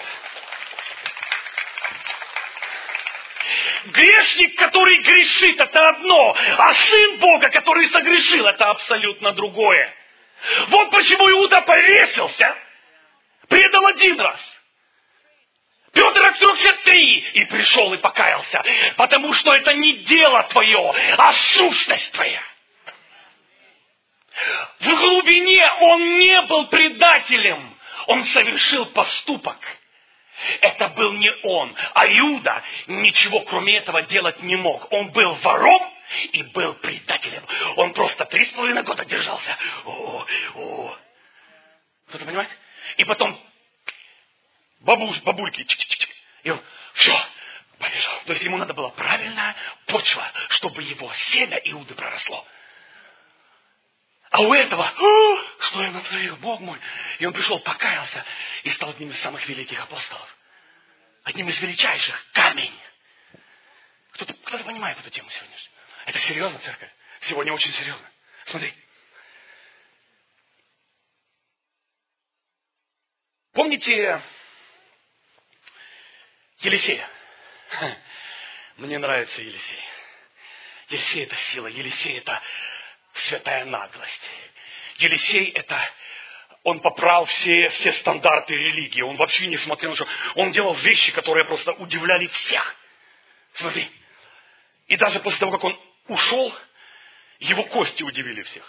S2: Грешник, который грешит, это одно, а сын Бога, который согрешил, это абсолютно другое. Вот почему Иуда повесился, предал один раз. Петр отрекся 3 и пришел и покаялся, потому что это не дело твое, а сущность твоя. В глубине он не был предателем, он совершил поступок. Это был не он, а Иуда ничего кроме этого делать не мог. Он был вором и был предателем. Он просто 3,5 года держался. Кто-то понимает? И потом бабульки, чик-чик-чик. И он, все, побежал. То есть ему надо была правильная почва, чтобы его семя Иуды проросло. А у этого, что я натворил, Бог мой. И он пришел, покаялся и стал одним из самых великих апостолов. Одним из величайших, камень. Кто-то понимает эту тему сегодня? Это серьезно, церковь? Сегодня очень серьезно. Смотри. Помните Елисея? Мне нравится Елисей. Елисей это сила, Елисей это святая наглость. Елисей это, он поправил все стандарты религии. Он вообще не смотрел, что он делал вещи, которые просто удивляли всех. Смотри. И даже после того, как он ушел, его кости удивили всех.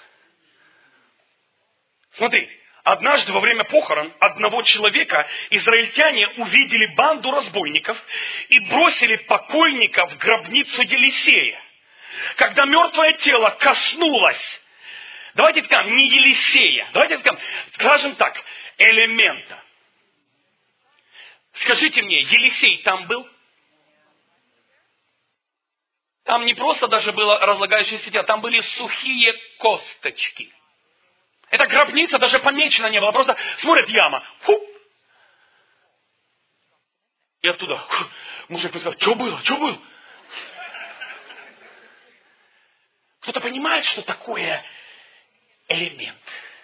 S2: Смотри. Однажды во время похорон одного человека израильтяне увидели банду разбойников и бросили покойника в гробницу Елисея. Когда мертвое тело коснулось, давайте скажем, не Елисея, давайте скажем так, элемента. Скажите мне, Елисей там был? Там не просто даже было разлагающееся тело, там были сухие косточки. Эта гробница даже помечена не была, просто смотрит яма. И оттуда мужик сказал, что было? Кто-то понимает, что такое элемент?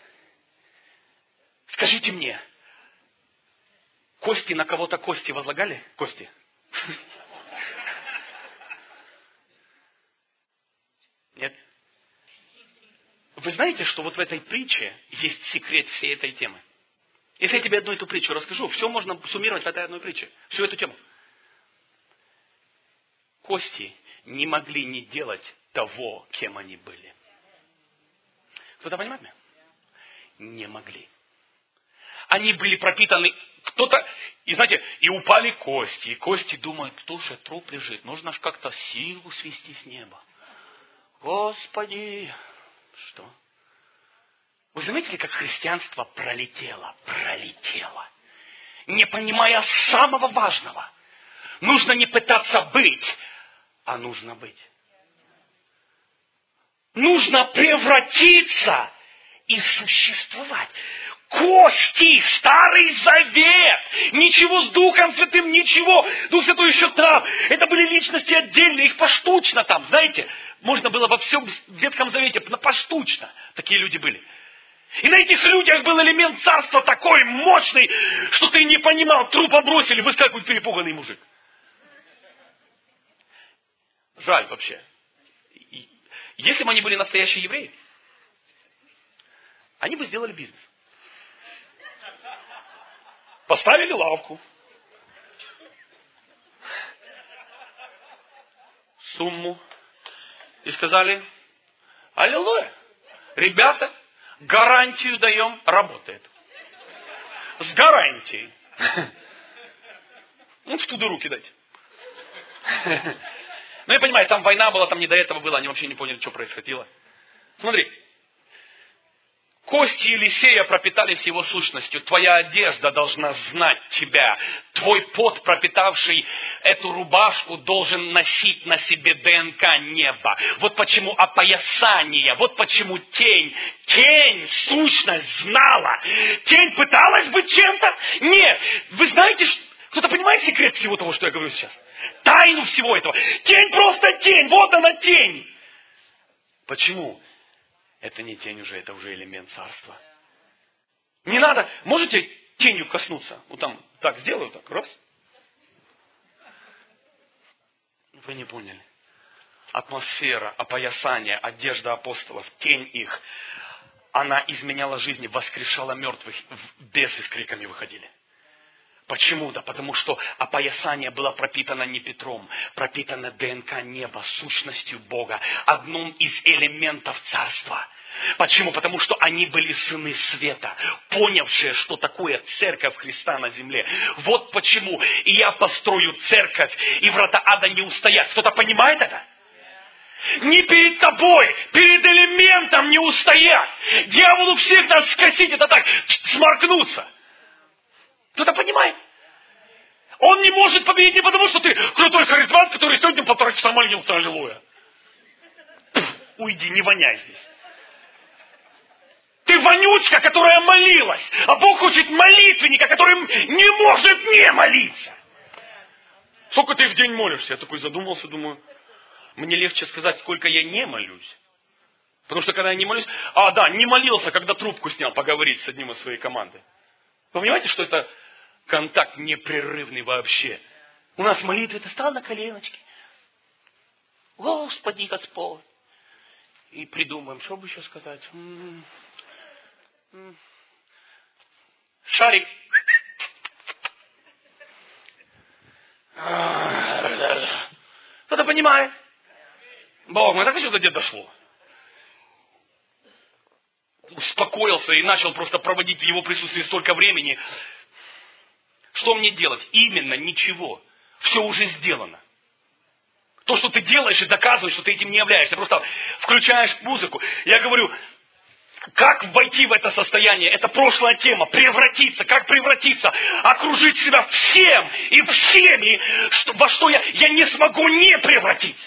S2: Скажите мне, кости на кого-то кости возлагали? Кости. Нет? Вы знаете, что вот в этой притче есть секрет всей этой темы? Если я тебе одну эту притчу расскажу, все можно суммировать в этой одной притче. Всю эту тему. Кости не могли не делать того, кем они были. Кто-то понимает меня? Не могли. Они были пропитаны, кто-то, и знаете, и упали кости. И кости думают, слушай, труп лежит, нужно ж как-то силу свести с неба. Господи, что? Вы заметили, как христианство пролетело, не понимая самого важного. Нужно не пытаться быть, а нужно быть. Нужно превратиться и существовать. Кости, Старый Завет, ничего с Духом Святым, ничего, Дух Святой еще там. Это были личности отдельные, их поштучно там, знаете. Можно было во всем Ветхом Завете, поштучно такие люди были. И на этих людях был элемент царства такой мощный, что ты не понимал, трупа бросили, выскакивает перепуганный мужик. Жаль вообще. Если бы они были настоящие евреи, они бы сделали бизнес. Поставили лавку. Сумму. И сказали, аллилуйя, ребята, гарантию даем, работает. С гарантией. Ну, в ту дыру кидайте. Ну, я понимаю, там война была, там не до этого было, они вообще не поняли, что происходило. Смотри. Кости Елисея пропитались его сущностью. Твоя одежда должна знать тебя. Твой пот, пропитавший эту рубашку, должен носить на себе ДНК неба. Вот почему опоясание, вот почему тень. Тень сущность знала. Тень пыталась быть чем-то? Нет. Вы знаете, кто-то понимает секрет всего того, что я говорю сейчас? Тайну всего этого. Тень просто тень. Вот она тень. Почему? Это не тень уже, это уже элемент царства. Не надо, можете тенью коснуться? Вот там, так сделаю, так, раз. Вы не поняли. Атмосфера, опоясание, одежда апостолов, тень их, она изменяла жизни, воскрешала мертвых, бесы с криками выходили. Почему? Да потому что опоясание было пропитано не Петром, пропитано ДНК неба, сущностью Бога, одним из элементов царства. Почему? Потому что они были сыны света, понявшие, что такое церковь Христа на земле. Вот почему и я построю церковь, и врата ада не устоят. Кто-то понимает это? Не перед тобой, перед элементом не устоят. Дьяволу всех нас скосить, это так, сморкнуться. Кто-то понимает? Он не может победить не потому, что ты крутой харизмат, который сегодня 1,5 часа молился, аллилуйя. Уйди, не воняй здесь. Ты вонючка, которая молилась, а Бог хочет молитвенника, который не может не молиться. Сколько ты в день молишься? Я такой задумался, думаю, мне легче сказать, сколько я не молюсь. Потому что когда я не молюсь, не молился, когда трубку снял поговорить с одним из своей команды. Вы понимаете, что это контакт непрерывный вообще? У нас молитва, ты стал на коленочки. Господи, Господь. И придумаем, что бы еще сказать. Шарик. Кто-то понимает? Бог, мы так еще где дошло. Успокоился и начал просто проводить в его присутствии столько времени. Что мне делать? Именно ничего. Все уже сделано. То, что ты делаешь и доказываешь, что ты этим не являешься. Просто включаешь музыку. Я говорю, как войти в это состояние? Это прошлая тема. Превратиться. Как превратиться? Окружить себя всем и всеми, во что я не смогу не превратиться.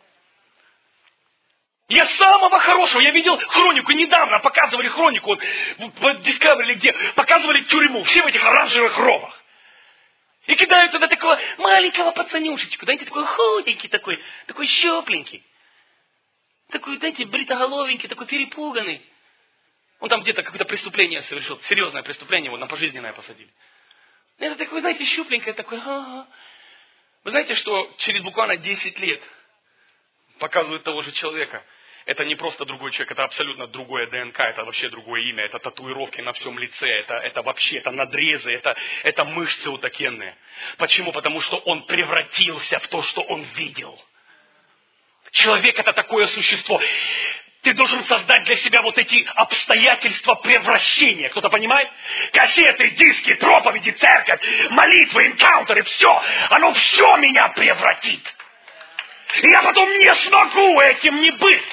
S2: Я самого хорошего. Я видел хронику. Недавно показывали хронику. В Discovery, где показывали тюрьму. Все в этих оранжевых робах. И кидают туда такого маленького пацанюшечку. Знаете, такой худенький такой щепленький.
S1: такой, знаете, бритоголовенький, такой перепуганный. Он там где-то какое-то преступление совершил, серьезное преступление, его на пожизненное посадили. Это такой, знаете, щупленький, такой, ага. Вы знаете, что через буквально 10 лет показывают того же человека. Это не просто другой человек, это абсолютно другое ДНК, это вообще другое имя, это татуировки на всем лице, это вообще, это надрезы, это мышцы утокенные. Почему? Потому что он превратился в то, что он видел. Человек это такое существо. Ты должен создать для себя вот эти обстоятельства превращения. Кто-то понимает? Кассеты, диски, проповеди, церковь, молитвы, энкаунтеры, все. Оно все меня превратит. И я потом не смогу этим не быть.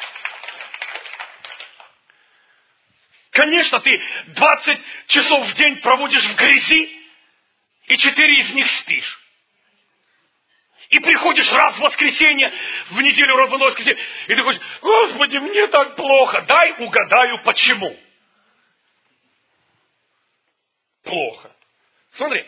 S1: Конечно, ты 20 часов в день проводишь в грязи, и 4 из них спишь. И приходишь раз в воскресенье, в неделю, раз в воскресенье, и ты говоришь, Господи, мне так плохо. Дай угадаю, почему. Плохо. Смотри.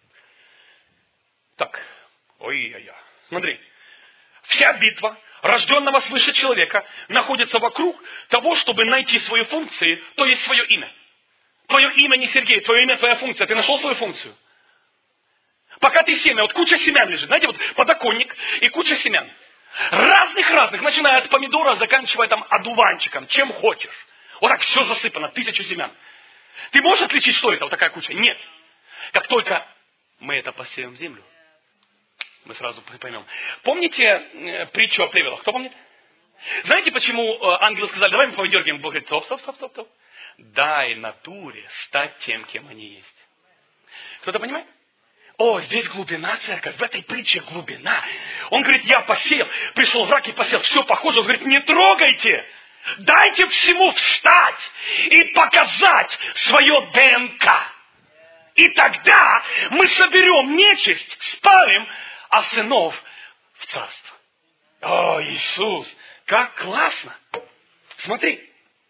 S1: Так. Ой-ой-ой. Смотри. Вся битва рожденного свыше человека находится вокруг того, чтобы найти свои функции, то есть свое имя. Твое имя не Сергей, твое имя твоя функция. Ты нашел свою функцию? Пока ты семя, вот куча семян лежит. Знаете, вот подоконник и куча семян. Разных, начиная от помидора, заканчивая там одуванчиком, чем хочешь. Вот так все засыпано, 1000 семян. Ты можешь отличить, что это вот такая куча? Нет. Как только мы это посеем в землю, мы сразу поймем. Помните притчу о плевелах? Кто помнит? Знаете, почему ангелы сказали, давай мы повыдергиваем? Бог говорит, стоп. Дай натуре стать тем, кем они есть. Кто-то понимает? О, здесь глубина, церковь, в этой притче глубина. Он говорит, я посеял, пришел враг и посеял, все похоже. Он говорит, не трогайте, дайте всему встать и показать свое ДНК. И тогда мы соберем нечисть, спалим, а сынов в царство. О, Иисус, как классно. Смотри.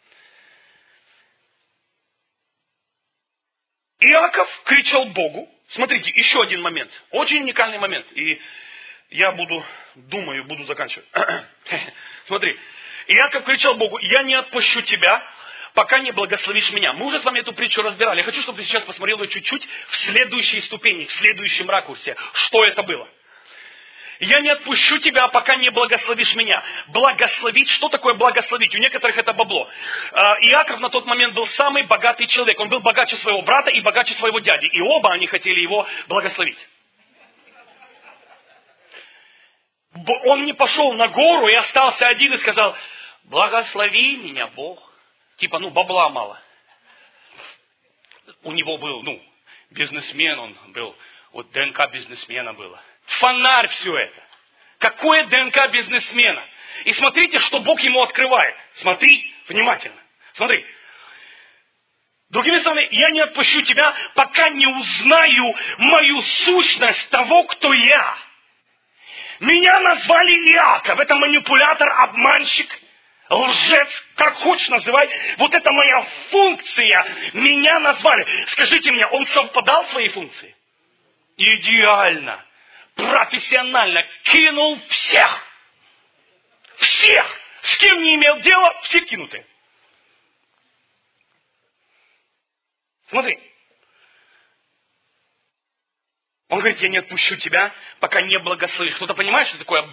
S1: Иаков кричал Богу. Смотрите, еще один момент. Очень уникальный момент. И я буду заканчивать. Смотри. Иаков кричал Богу, я не отпущу тебя, пока не благословишь меня. Мы уже с вами эту притчу разбирали. Я хочу, чтобы ты сейчас посмотрел ее чуть-чуть в следующей ступени, в следующем ракурсе. Что это было? Я не отпущу тебя, пока не благословишь меня. Благословить, что такое благословить? У некоторых это бабло. Иаков на тот момент был самый богатый человек. Он был богаче своего брата и богаче своего дяди. И оба они хотели его благословить. Он не пошел на гору и остался один и сказал, благослови меня, Бог. Типа, бабла мало. У него был, бизнесмен он был. Вот ДНК бизнесмена было. Фонарь все это. Какое ДНК бизнесмена? И смотрите, что Бог ему открывает. Смотри внимательно. Смотри. Другими словами, я не отпущу тебя, пока не узнаю мою сущность того, кто я. Меня назвали Иаков. Это манипулятор, обманщик, лжец, как хочешь называй. Вот это моя функция. Меня назвали. Скажите мне, он совпадал в своей функции? Идеально. Профессионально кинул всех. Всех. С кем не имел дела, все кинуты. Смотри. Он говорит, я не отпущу тебя, пока не благословишь. Кто-то понимает, что такое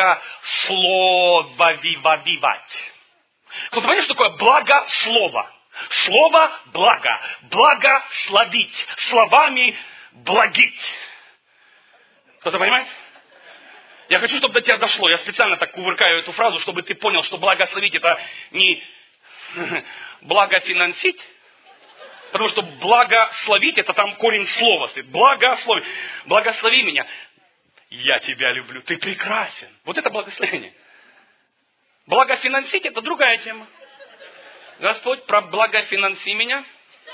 S1: благословивать? Кто-то понимает, что такое благослово? Слово благо. Благословить. Словами благить. Кто-то понимает? Я хочу, чтобы до тебя дошло. Я специально так кувыркаю эту фразу, чтобы ты понял, что благословить это не благофинансить. Потому что благословить это там корень слова. Благослови. Благослови меня. Я тебя люблю. Ты прекрасен. Вот это благословение. Благофинансить это другая тема. Господь, благофинанси меня.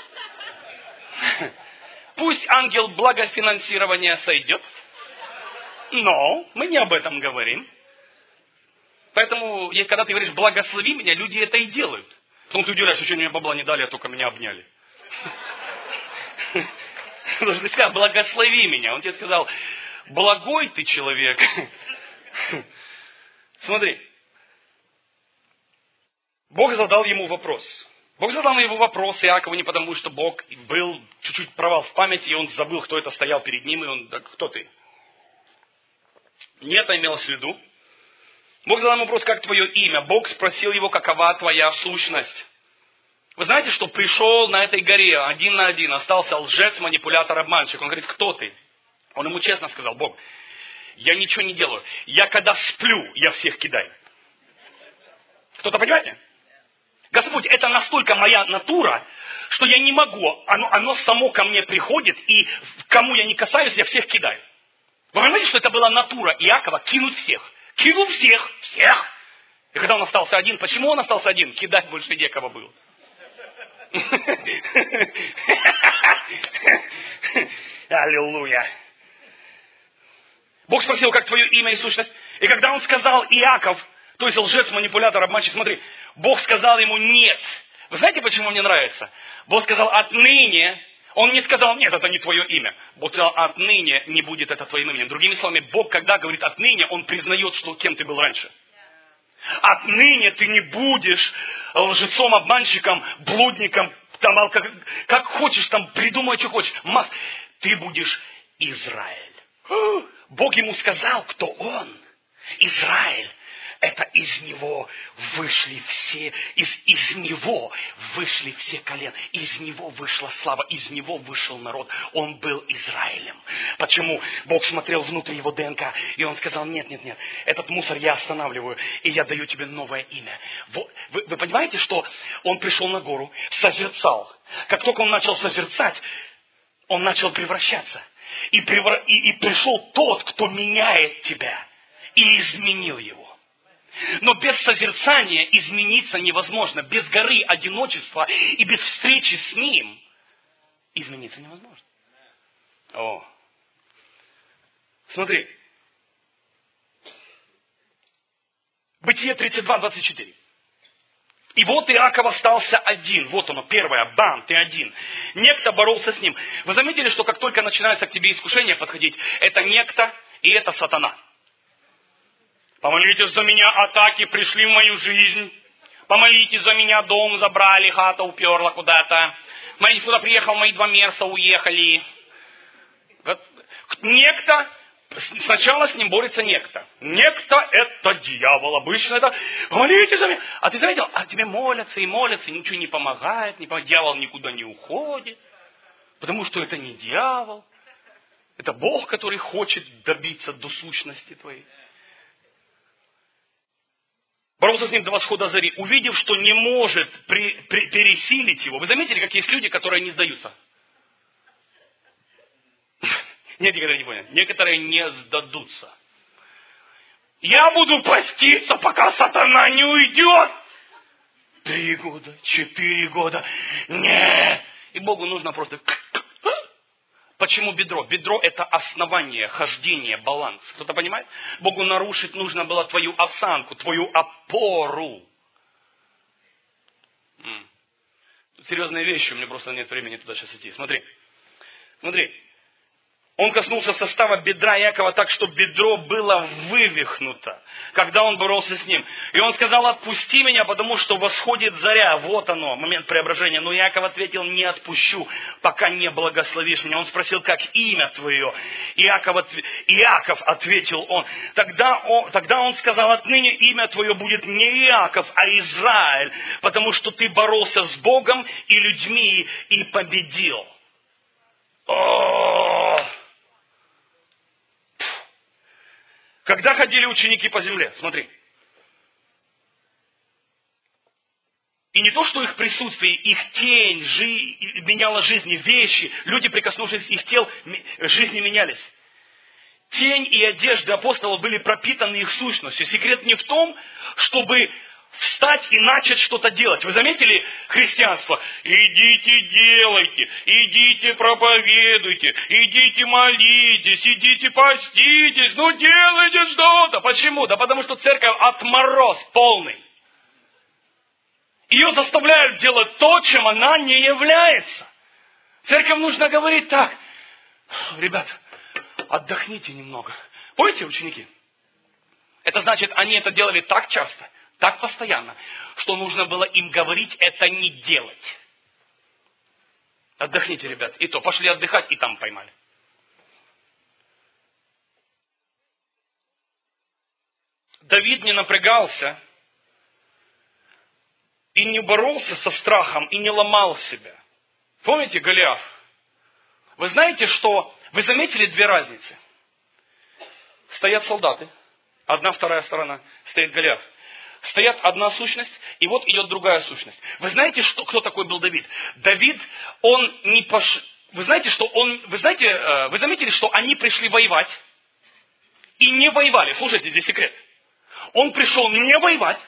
S1: Пусть ангел благофинансирования сойдет. Но мы не об этом говорим. Поэтому, когда ты говоришь «благослови меня», люди это и делают. Потом ты удивляешься, что мне бабла не дали, а только меня обняли. Потому что ты сказал «благослови меня». Он тебе сказал «благой ты человек». Смотри.
S2: Бог задал ему вопрос. Бог задал ему вопрос Иакову не потому, что Бог был чуть-чуть провал в памяти, и он забыл, кто это стоял перед ним, и он, да кто ты? Не это имелось в виду. Бог задал ему вопрос, как твое имя? Бог спросил его, какова твоя сущность? Вы знаете, что пришел на этой горе один на один, остался лжец, манипулятор, обманщик. Он говорит, кто ты? Он ему честно сказал, Бог, я ничего не делаю. Я когда сплю, я всех кидаю. Кто-то понимаете? Господь, это настолько моя натура, что я не могу. Оно само ко мне приходит, и кому я не касаюсь, я всех кидаю. Вы понимаете, что это была натура Иакова кинуть всех? Кинул всех. И когда он остался один, почему он остался один? Кидать больше некого было. Аллилуйя. Бог спросил, как твое имя и сущность. И когда он сказал Иаков, то есть лжец, манипулятор, обманщик, смотри, Бог сказал ему нет. Вы знаете, почему мне нравится? Бог сказал отныне, он не сказал нет, это не твое имя. Бог сказал отныне не будет это твоим именем. Другими словами, Бог, когда говорит отныне, он признает, что кем ты был раньше. Отныне ты не будешь лжецом, обманщиком, блудником, там, как хочешь, там, придумай, что хочешь. Ты будешь Израиль. Бог ему сказал, кто он. Израиль. Это из него вышли все, из него вышли все колен, из него вышла слава, из него вышел народ. Он был Израилем. Почему? Бог смотрел внутрь его ДНК, и он сказал, нет, этот мусор я останавливаю, и я даю тебе новое имя. Вы понимаете, что он пришел на гору, созерцал. Как только он начал созерцать, он начал превращаться. И пришел тот, кто меняет тебя, и изменил его. Но без созерцания измениться невозможно. Без горы одиночества и без встречи с Ним измениться невозможно. Смотри. Бытие 32:24. И вот Иаков остался один. Вот оно, первое. Бам, ты один. Некто боролся с ним. Вы заметили, что как только начинается к тебе искушение подходить, это некто и это сатана. Помолитесь за меня, атаки пришли в мою жизнь. Помолитесь за меня, дом забрали, хата уперла куда-то. Куда приехал, мои 2 места уехали. Некто, сначала с ним борется некто. Некто это дьявол. Обычно это, помолитесь за меня. А ты заметил, тебе молятся и молятся, и ничего не помогает. Дьявол никуда не уходит. Потому что это не дьявол. Это Бог, который хочет добиться до сущности твоей. Боролся с ним до восхода зари, увидев, что не может пересилить его. Вы заметили, как есть люди, которые не сдаются? Нет, некоторые не поняли. Некоторые не сдадутся. Я буду поститься, пока сатана не уйдет. 3 года, 4 года. Нет. И Богу нужно просто... Почему бедро? Бедро это основание, хождение, баланс. Кто-то понимает? Богу нарушить нужно было твою осанку, твою опору. Тут серьезные вещи, у меня просто нет времени туда сейчас идти. Смотри. Он коснулся состава бедра Иакова так, что бедро было вывихнуто, когда он боролся с ним. И он сказал, отпусти меня, потому что восходит заря. Вот оно, момент преображения. Но Иаков ответил, не отпущу, пока не благословишь меня. Он спросил, как имя твое? Иаков, ответил он. Тогда он сказал, отныне имя твое будет не Иаков, а Израиль, потому что ты боролся с Богом и людьми и победил. Когда ходили ученики по земле, смотри. И не то, что их присутствие, их тень меняла жизни, вещи, люди, прикоснувшись их тел, жизни менялись. Тень и одежда апостолов были пропитаны их сущностью. Секрет не в том, чтобы встать и начать что-то делать. Вы заметили христианство? Идите делайте, идите проповедуйте, идите молитесь, идите поститесь, делайте что-то. Почему? Да потому что церковь отмороз полный. Ее заставляют делать то, чем она не является. Церковь нужно говорить так. Ребята, отдохните немного. Помните, ученики? Это значит, они это делали так часто,
S1: Так постоянно, что нужно было им говорить, это не делать. Отдохните, ребят. И то, пошли отдыхать, и там поймали. Давид не напрягался и не боролся со страхом, и не ломал себя. Помните Голиаф? Вы знаете, что... Вы заметили две разницы? Стоят солдаты. Одна, вторая сторона. Стоит Голиаф. Стоят одна сущность, и вот идет другая сущность. Вы знаете, кто такой был Давид? Давид, он не пошел... Вы заметили, что они пришли воевать и не воевали. Слушайте, здесь секрет. Он пришел не воевать.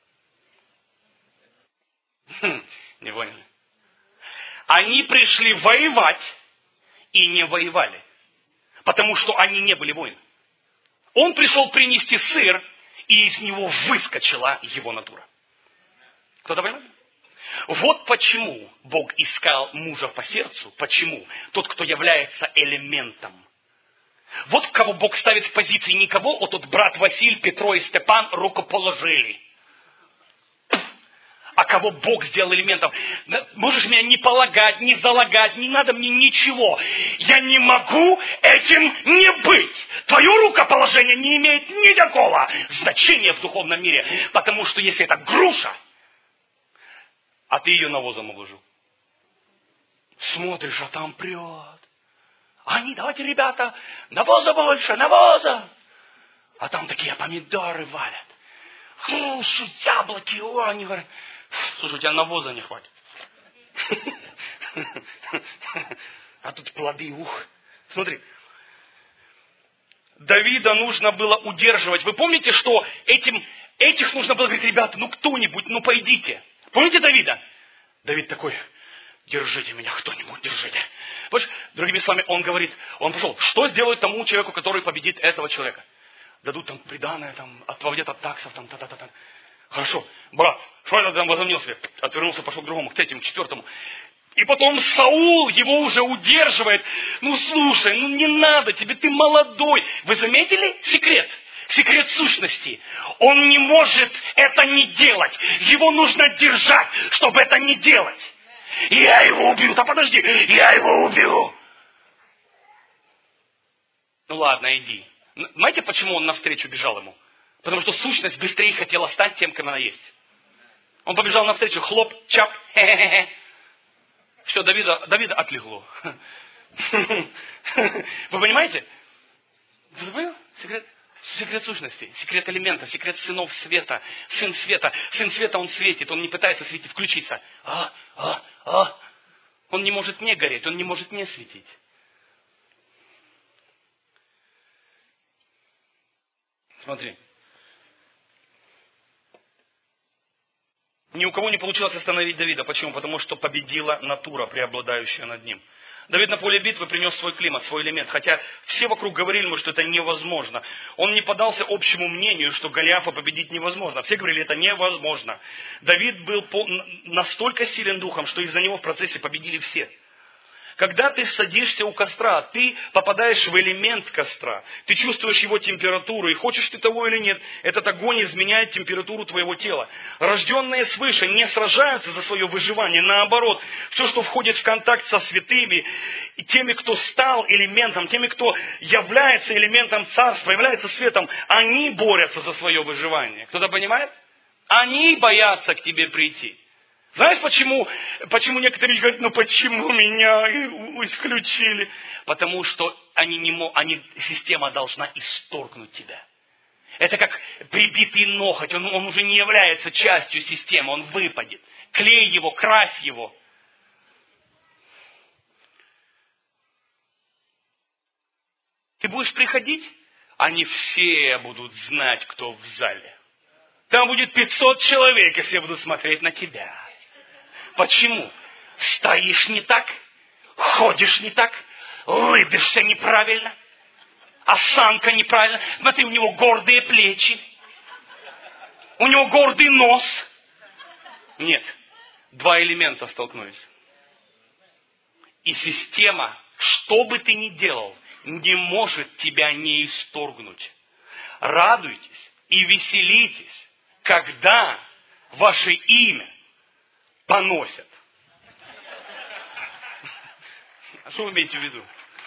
S1: Не поняли. Они пришли воевать и не воевали. Потому что они не были воины. Он пришел принести сыр, и из него выскочила его натура. Кто-то понимает? Вот почему Бог искал мужа по сердцу. Почему? Тот, кто является элементом. Вот кого Бог ставит в позиции никого, вот тот брат Василь, Петро и Степан рукоположили. А кого Бог сделал элементом. Можешь меня не полагать, не залагать, не надо мне ничего. Я не могу этим не быть. Твое рукоположение не имеет никакого значения в духовном мире. Потому что если это груша, а ты ее навозом обложил. Смотришь, а там прет. Они, давайте, ребята, навоза больше, навоза. А там такие помидоры валят. Яблоки, они говорят... Слушай, у тебя навоза не хватит. А тут плоды, Смотри. Давида нужно было удерживать. Вы помните, что этих нужно было говорить, ребята, кто-нибудь, пойдите. Помните Давида? Давид такой, держите меня, кто-нибудь, держите. Понимаешь, другими словами, он пошел, что сделают тому человеку, который победит этого человека? Дадут там приданое, освободят от таксов, та-та-та-та. Хорошо, брат, что я там возомнился? Отвернулся, пошел к другому, к третьему, к четвертому. И потом Саул его уже удерживает. Слушай, не надо тебе, ты молодой. Вы заметили секрет? Секрет сущности. Он не может это не делать. Его нужно держать, чтобы это не делать. Я его убью. Да подожди, я его убью. Ладно, иди. Знаете, почему он навстречу бежал ему? Потому что сущность быстрее хотела стать тем, кем она есть. Он побежал навстречу, хлоп, чап, хе-хе-хе. Все, Давида отлегло. Вы понимаете? Вы поняли? Секрет сущности, секрет элемента, секрет сынов света. Сын света, он светит, он не пытается светить, включиться. Он не может не гореть, он не может не светить. Смотри. Ни у кого не получилось остановить Давида. Почему? Потому что победила натура, преобладающая над ним. Давид на поле битвы принес свой климат, свой элемент. Хотя все вокруг говорили ему, что это невозможно. Он не поддался общему мнению, что Голиафа победить невозможно. Все говорили, это невозможно. Давид был настолько силен духом, что из-за него в процессе победили все. Когда ты садишься у костра, ты попадаешь в элемент костра. Ты чувствуешь его температуру, и хочешь ты того или нет, этот огонь изменяет температуру твоего тела. Рожденные свыше не сражаются за свое выживание. Наоборот, все, что входит в контакт со святыми, и теми, кто стал элементом, теми, кто является элементом царства, является светом, они борются за свое выживание. Кто-то понимает? Они боятся к тебе прийти. Знаешь, почему некоторые говорят, почему меня исключили? Потому что система должна исторгнуть тебя. Это как прибитый ноготь, он уже не является частью системы, он выпадет. Клей его, крась его. Ты будешь приходить, они все будут знать, кто в зале. Там будет 500 человек, если будут смотреть на тебя. Почему? Стоишь не так, ходишь не так, улыбишься неправильно, осанка неправильно. Смотри, у него гордые плечи, у него гордый нос. Нет, два элемента столкнулись. И система, что бы ты ни делал, не может тебя не исторгнуть. Радуйтесь и веселитесь.
S2: когда ваше имя поносят. А что вы имеете в виду?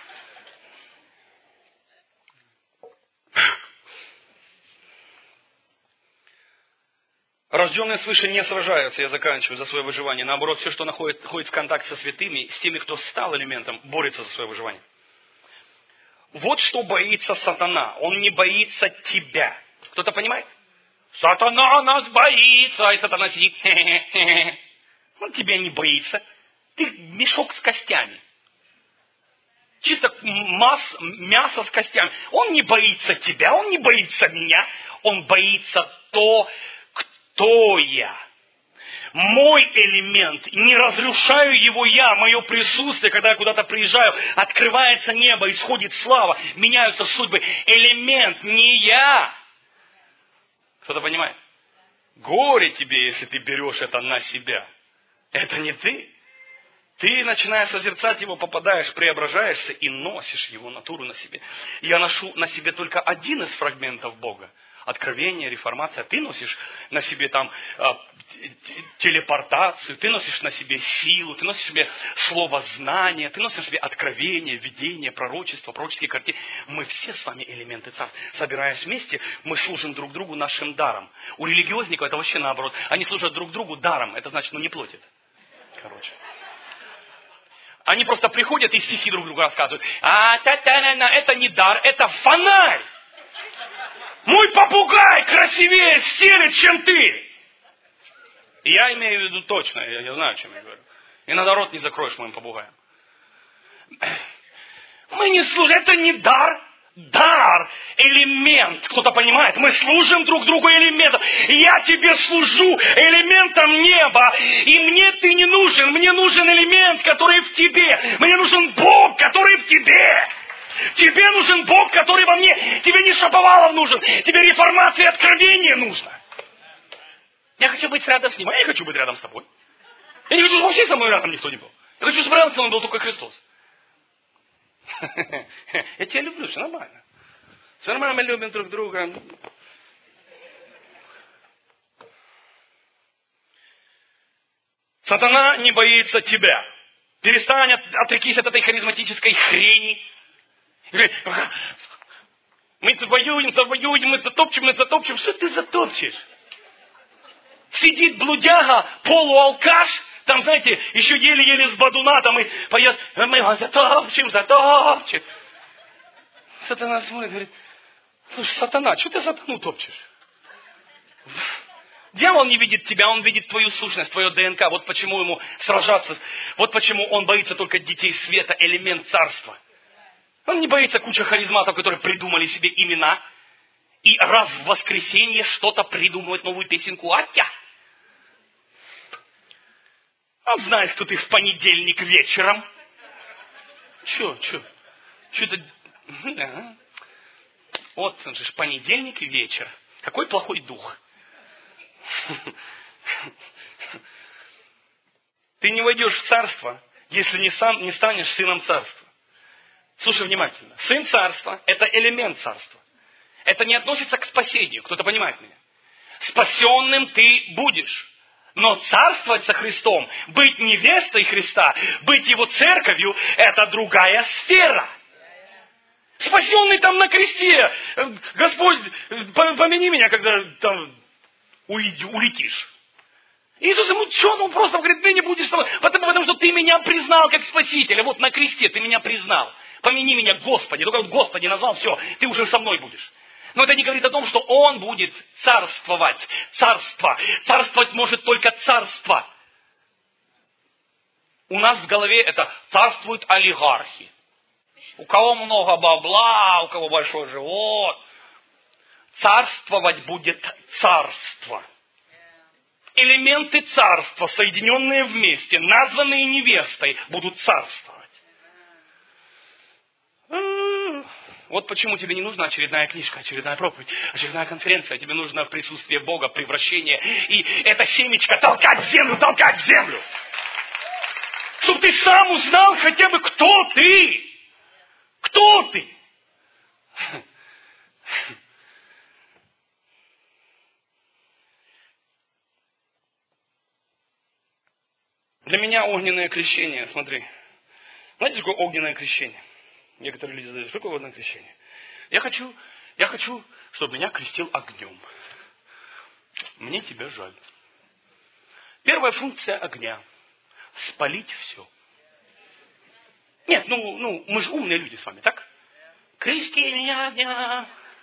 S2: Рожденные свыше не сражаются, я заканчиваю, за свое выживание. Наоборот, все, что ходит в контакт со святыми, с теми, кто стал элементом, борется за свое выживание. Вот что боится сатана. Он не боится тебя. Кто-то понимает? Сатана нас боится, и сатана сидит. Он тебя не боится. Ты мешок с костями. Чисто мясо с костями. Он не боится тебя, он не боится меня. Он боится то, кто я. Мой элемент, не разрушаю его я, мое присутствие, когда я куда-то приезжаю, открывается небо, исходит слава, меняются судьбы. Элемент, не я. Кто-то понимает? Горе тебе, если ты берешь это на себя. Это не ты. Ты, начиная созерцать его, попадаешь, преображаешься и носишь его натуру на себе. Я ношу на себе только один из фрагментов Бога. Откровение, реформация. Ты носишь на себе там телепортацию, ты носишь на себе силу, ты носишь на себе слово знания, ты носишь на себе откровение, видение, пророчество, пророческие картины. Мы все с вами элементы царства. Собираясь вместе, мы служим друг другу нашим даром. У религиозников это вообще наоборот. Они служат друг другу даром. Это значит, не платят. Короче. Они просто приходят и стихи друг другу рассказывают. Это не дар, это фонарь. Мой попугай красивее стелет, чем ты. Я имею в виду точно, я знаю, о чем я говорю. Иногда рот не закроешь моим попугаем. Мы не служим, это не дар. Дар, элемент, кто-то понимает, мы служим друг другу элементом. Я тебе служу элементом неба, и мне ты не нужен, мне нужен элемент, который в тебе. Мне нужен Бог, который в тебе. Тебе нужен Бог, который во мне. Тебе не Шаповалов нужен, тебе реформация и откровение нужно. Я хочу быть рядом с ним, а я хочу быть рядом с тобой. Я не хочу, чтобы вообще со мной рядом никто не был. Я хочу, чтобы рядом со мной был только Христос. Я тебя люблю, все нормально. Все нормально, мы любим друг друга. Сатана не боится тебя. Перестань, отрекись от этой харизматической хрени. Мы завоюем, мы затопчем. Что ты затопчешь? Сидит блудяга, полуалкаш, там, знаете, еще еле-еле с бадуна, там и поет, мы его затопчем. Сатана смотрит, говорит, слушай, сатана, что ты сатану топчешь? Дьявол не видит тебя, он видит твою сущность, твое ДНК. Вот почему ему сражаться, вот почему он боится только детей света, элемент царства. Он не боится куча харизматов, которые придумали себе имена, и раз в воскресенье что-то придумывают, новую песенку. Он знает, что ты в понедельник вечером. Что-то... Вот, он же понедельник вечер. Какой плохой дух. Ты не войдешь в царство, если не станешь сыном царства. Слушай внимательно. Сын царства – это элемент царства. Это не относится к спасению. Кто-то понимает меня? Спасенным ты будешь. Но царствовать со Христом, быть невестой Христа, быть Его церковью – это другая сфера. Спасенный там на кресте. Господь, помяни меня, когда там улетишь. Иисус ему что? Он просто говорит, ты не будешь со мной. Потому что ты меня признал как Спасителя. Вот на кресте ты меня признал. Помяни меня, Господи. Только вот Господи назвал, все, ты уже со мной будешь. Но это не говорит о том, что Он будет царствовать. Царствовать может только царство. У нас в голове это царствуют олигархи. У кого много бабла, у кого большой живот. Царствовать будет царство. Элементы царства, соединенные вместе, названные невестой, будут царствовать. Вот почему тебе не нужна очередная книжка, очередная проповедь, очередная конференция. Тебе нужно присутствие Бога, превращение. И это семечко толкать в землю. Чтобы ты сам узнал хотя бы, кто ты. Кто ты? Для меня огненное крещение, смотри. Знаете, что такое огненное крещение? Некоторые люди задают, что такое огненное крещение? Я хочу, чтобы меня крестил огнем. Мне тебя жаль. Первая функция огня – спалить все. Нет, мы же умные люди с вами, так? Крести меня огня.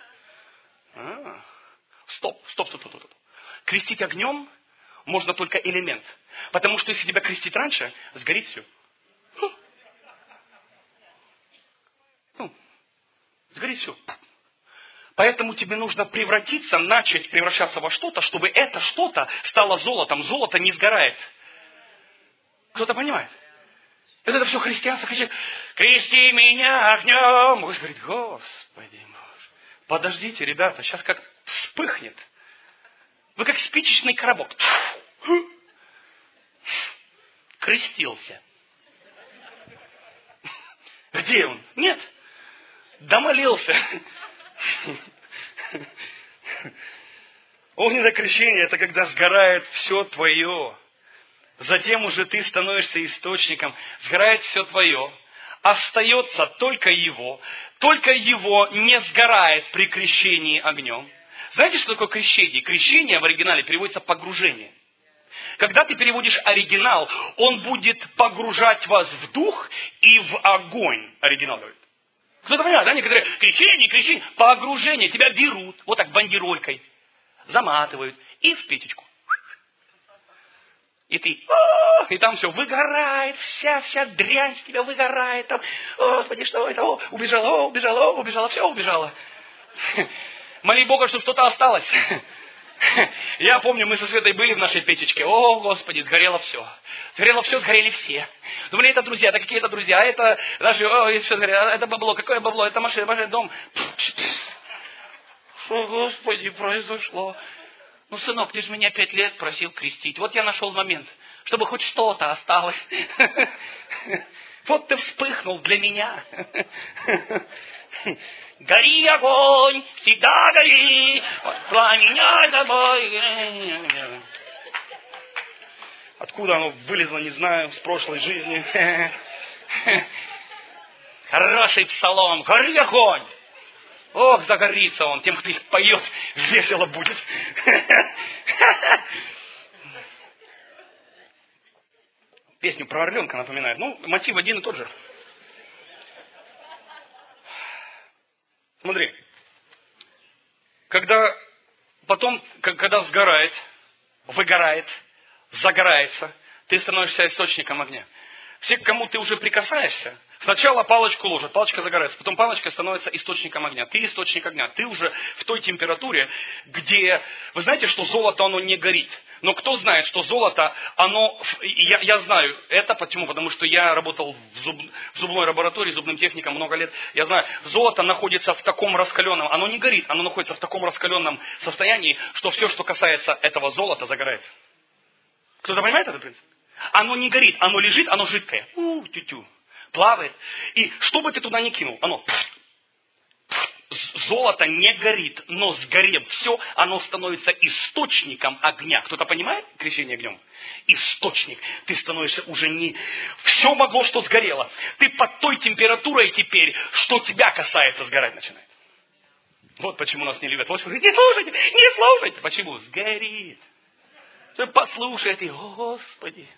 S2: Стоп. Крестить огнем можно только элемент. Потому что если тебя крестить раньше, сгорит все. Сгорит все. Поэтому тебе нужно начать превращаться во что-то, чтобы это что-то стало золотом. Золото не сгорает. Кто-то понимает? Это все христианство кричит: крести меня огнем. Вы говорите: Господи Боже. Подождите, ребята, сейчас как вспыхнет. Вы как спичечный коробок. Крестился. Где он? Нет. Домолился. Огненное крещение – это когда сгорает все твое. Затем уже ты становишься источником. Сгорает все твое. Остается только его. Только его не сгорает при крещении огнем. Знаете, что такое крещение? Крещение в оригинале переводится погружение. Когда ты переводишь оригинал, он будет погружать вас в дух и в огонь. Оригинал говорит. Кто-то понимает, да? Некоторые крещение, погружение. Тебя берут, вот так бандеролькой, заматывают и в печечку. И ты, и там все выгорает, вся дрянь с тебя выгорает. Там, Господи, что это? Убежала, все убежало. Моли Бога, чтобы что-то осталось. Я помню, мы со Светой были в нашей печечке. О, Господи, сгорело все. Сгорели все. Думали, это друзья, это какие-то друзья, это наши, все сгорело, это бабло, какое бабло, это машина, дом. Что, Господи, произошло? Ну, сынок, ты же меня 5 лет просил крестить. Вот я нашел момент, чтобы хоть что-то осталось. Вот ты вспыхнул для меня. Гори, огонь, всегда гори, пламеняй тобой. Откуда оно вылезло, не знаю, с прошлой жизни. Хороший псалом, гори, огонь. Ох, загорится он, тем, кто их поет, весело будет. Песню про орленка напоминает. Мотив один и тот же. Смотри. Когда сгорает, выгорает, загорается, ты становишься источником огня. Все, к кому ты уже прикасаешься, сначала палочку ложат, палочка загорается, потом палочка становится источником огня. Ты источник огня. Ты уже в той температуре, где... Вы знаете, что золото, оно не горит. Но кто знает, что золото, оно... Я знаю это, почему? Потому что я работал в зубной лаборатории, зубным техником много лет. Я знаю, золото находится в таком раскаленном... Оно не горит, оно находится в таком раскаленном состоянии, что все, что касается этого золота, загорается. Кто-то понимает этот принцип? Оно не горит, оно лежит, оно жидкое. Тю-тю. Плавает. И что бы ты туда ни кинул, оно... Золото не горит, но сгорев все, оно становится источником огня. Кто-то понимает крещение огнем? Источник. Ты становишься уже не... Все могло, что сгорело. Ты под той температурой теперь, что тебя касается, сгорать начинает. Вот почему нас не любят. Вот говорит: не слушайте. Почему? Сгорит. Послушайте, Господи.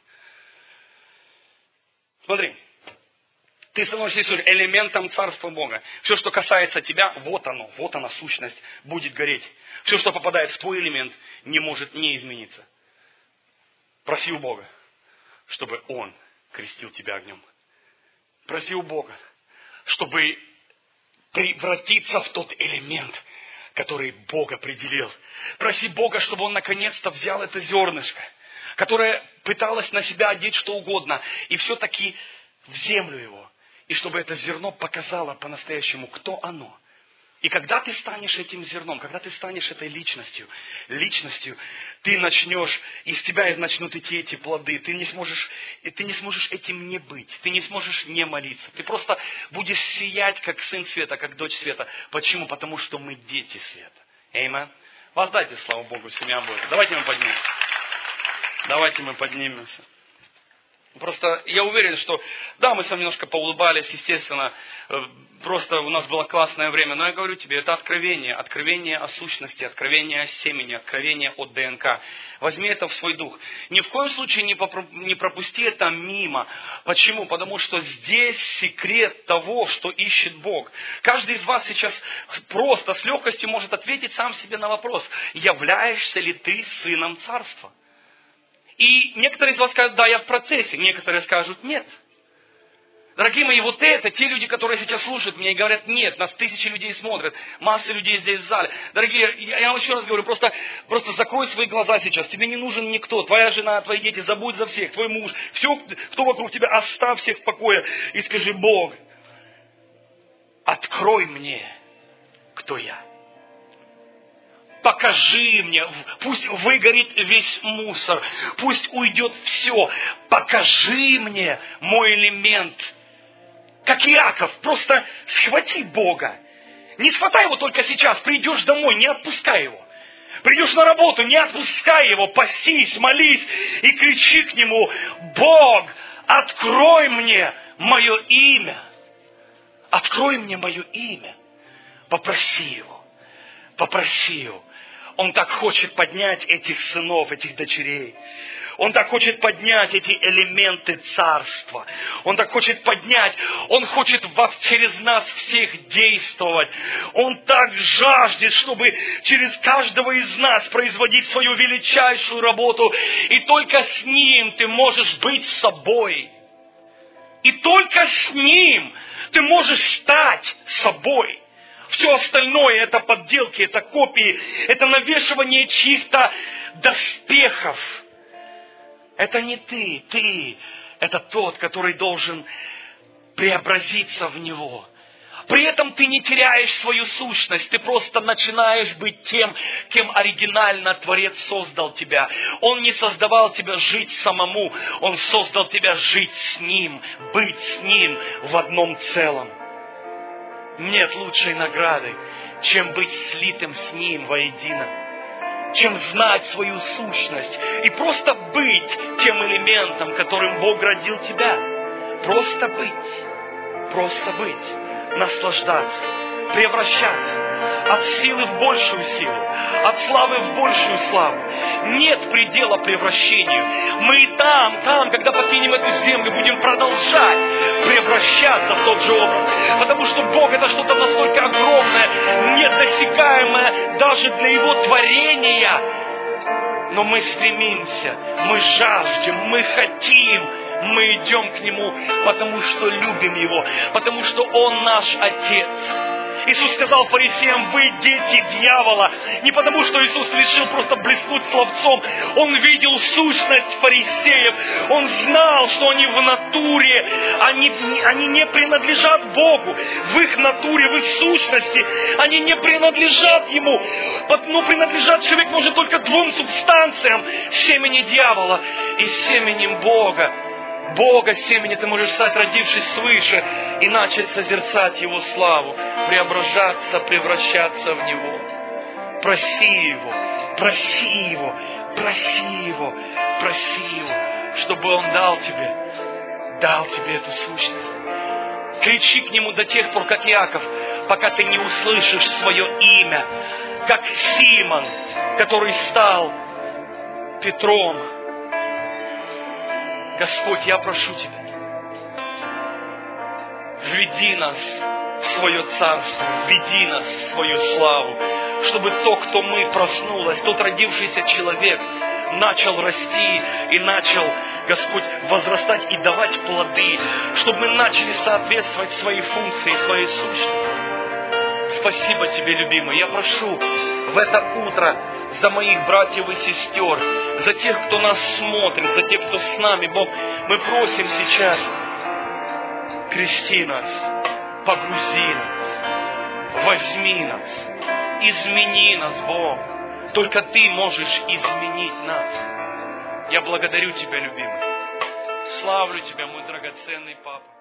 S2: Смотри. Ты становишься элементом Царства Бога. Все, что касается тебя, вот она сущность, будет гореть. Все, что попадает в твой элемент, не может не измениться. Проси у Бога, чтобы Он крестил тебя огнем. Проси у Бога, чтобы превратиться в тот элемент, который Бог определил. Проси Бога, чтобы Он наконец-то взял это зернышко, которое пыталось на себя одеть что угодно, и все-таки в землю его. И чтобы это зерно показало по-настоящему, кто оно. И когда ты станешь этим зерном, когда ты станешь этой личностью, ты начнешь, из тебя начнут идти эти плоды. Ты не сможешь этим не быть. Ты не сможешь не молиться. Ты просто будешь сиять, как сын света, как дочь света. Почему? Потому что мы дети света. Аминь. Воздайте славу Богу, семья Божия. Давайте мы поднимемся. Просто я уверен, что да, мы с вами немножко поулыбались, естественно, просто у нас было классное время, но я говорю тебе, это откровение о сущности, откровение о семени, откровение о ДНК. Возьми это в свой дух. Ни в коем случае не пропусти это мимо. Почему? Потому что здесь секрет того, что ищет Бог. Каждый из вас сейчас просто с легкостью может ответить сам себе на вопрос, являешься ли ты сыном царства? И некоторые из вас скажут, да, я в процессе. Некоторые скажут, нет. Дорогие мои, вот это, те люди, которые сейчас слушают меня и говорят, нет, нас тысячи людей смотрят, массы людей здесь в зале. Дорогие, я вам еще раз говорю, просто закрой свои глаза сейчас. Тебе не нужен никто. Твоя жена, твои дети, забудь за всех. Твой муж, все, кто вокруг тебя, оставь всех в покое. И скажи, Бог, открой мне, кто я. Покажи мне, пусть выгорит весь мусор, пусть уйдет все. Покажи мне мой элемент. Как Иаков, просто схвати Бога. Не хватай его только сейчас, придешь домой, не отпускай его. Придешь на работу, не отпускай его, постись, молись и кричи к нему, Бог, открой мне мое имя. Открой мне мое имя. Попроси его. Попроси его. Он так хочет поднять этих сынов, этих дочерей. Он так хочет поднять эти элементы царства. Он так хочет поднять. Он хочет через нас всех действовать. Он так жаждет, чтобы через каждого из нас производить свою величайшую работу. И только с Ним ты можешь быть собой. И только с Ним ты можешь стать собой. Все остальное это подделки, это копии, это навешивание чьих-то доспехов. Это не ты, ты это тот, который должен преобразиться в Него. При этом ты не теряешь свою сущность, ты просто начинаешь быть тем, кем оригинально Творец создал тебя. Он не создавал тебя жить самому, Он создал тебя жить с Ним, быть с Ним в одном целом. Нет лучшей награды, чем быть слитым с Ним воедино, чем знать свою сущность и просто быть тем элементом, которым Бог родил тебя. Просто быть, наслаждаться, превращаться от силы в большую силу, от славы в большую славу. Нет предела превращению. Мы и там, когда покинем эту землю, будем продолжать превращаться в тот же образ. Потому что Бог это что-то настолько огромное, недосягаемое даже для Его творения. Но мы стремимся, мы жаждем, мы хотим, мы идем к Нему, потому что любим Его, потому что Он наш Отец. Иисус сказал фарисеям, вы дети дьявола. Не потому, что Иисус решил просто блеснуть словцом. Он видел сущность фарисеев. Он знал, что они в натуре, они не принадлежат Богу. В их натуре, в их сущности, они не принадлежат Ему. Но принадлежат человек может только двум субстанциям. Семени дьявола и семенем Бога. Бога семени ты можешь стать, родившись свыше, и начать созерцать Его славу, преображаться, превращаться в Него. Проси Его, проси Его, проси Его, проси Его, чтобы Он дал тебе эту сущность. Кричи к Нему до тех пор, как Иаков, пока ты не услышишь свое имя, как Симон, который стал Петром. Господь, я прошу Тебя, введи нас в свое царство, введи нас в свою славу, чтобы то, кто мы, проснулось, тот родившийся человек, начал расти и начал, Господь, возрастать и давать плоды, чтобы мы начали соответствовать своей функции, своей сущности. Спасибо Тебе, любимый. Я прошу в это утро за моих братьев и сестер, за тех, кто нас смотрит, за тех, кто с нами, Бог, мы просим сейчас, крести нас, погрузи нас, возьми нас, измени нас, Бог. Только Ты можешь изменить нас. Я благодарю Тебя, любимый. Славлю Тебя, мой драгоценный Папа.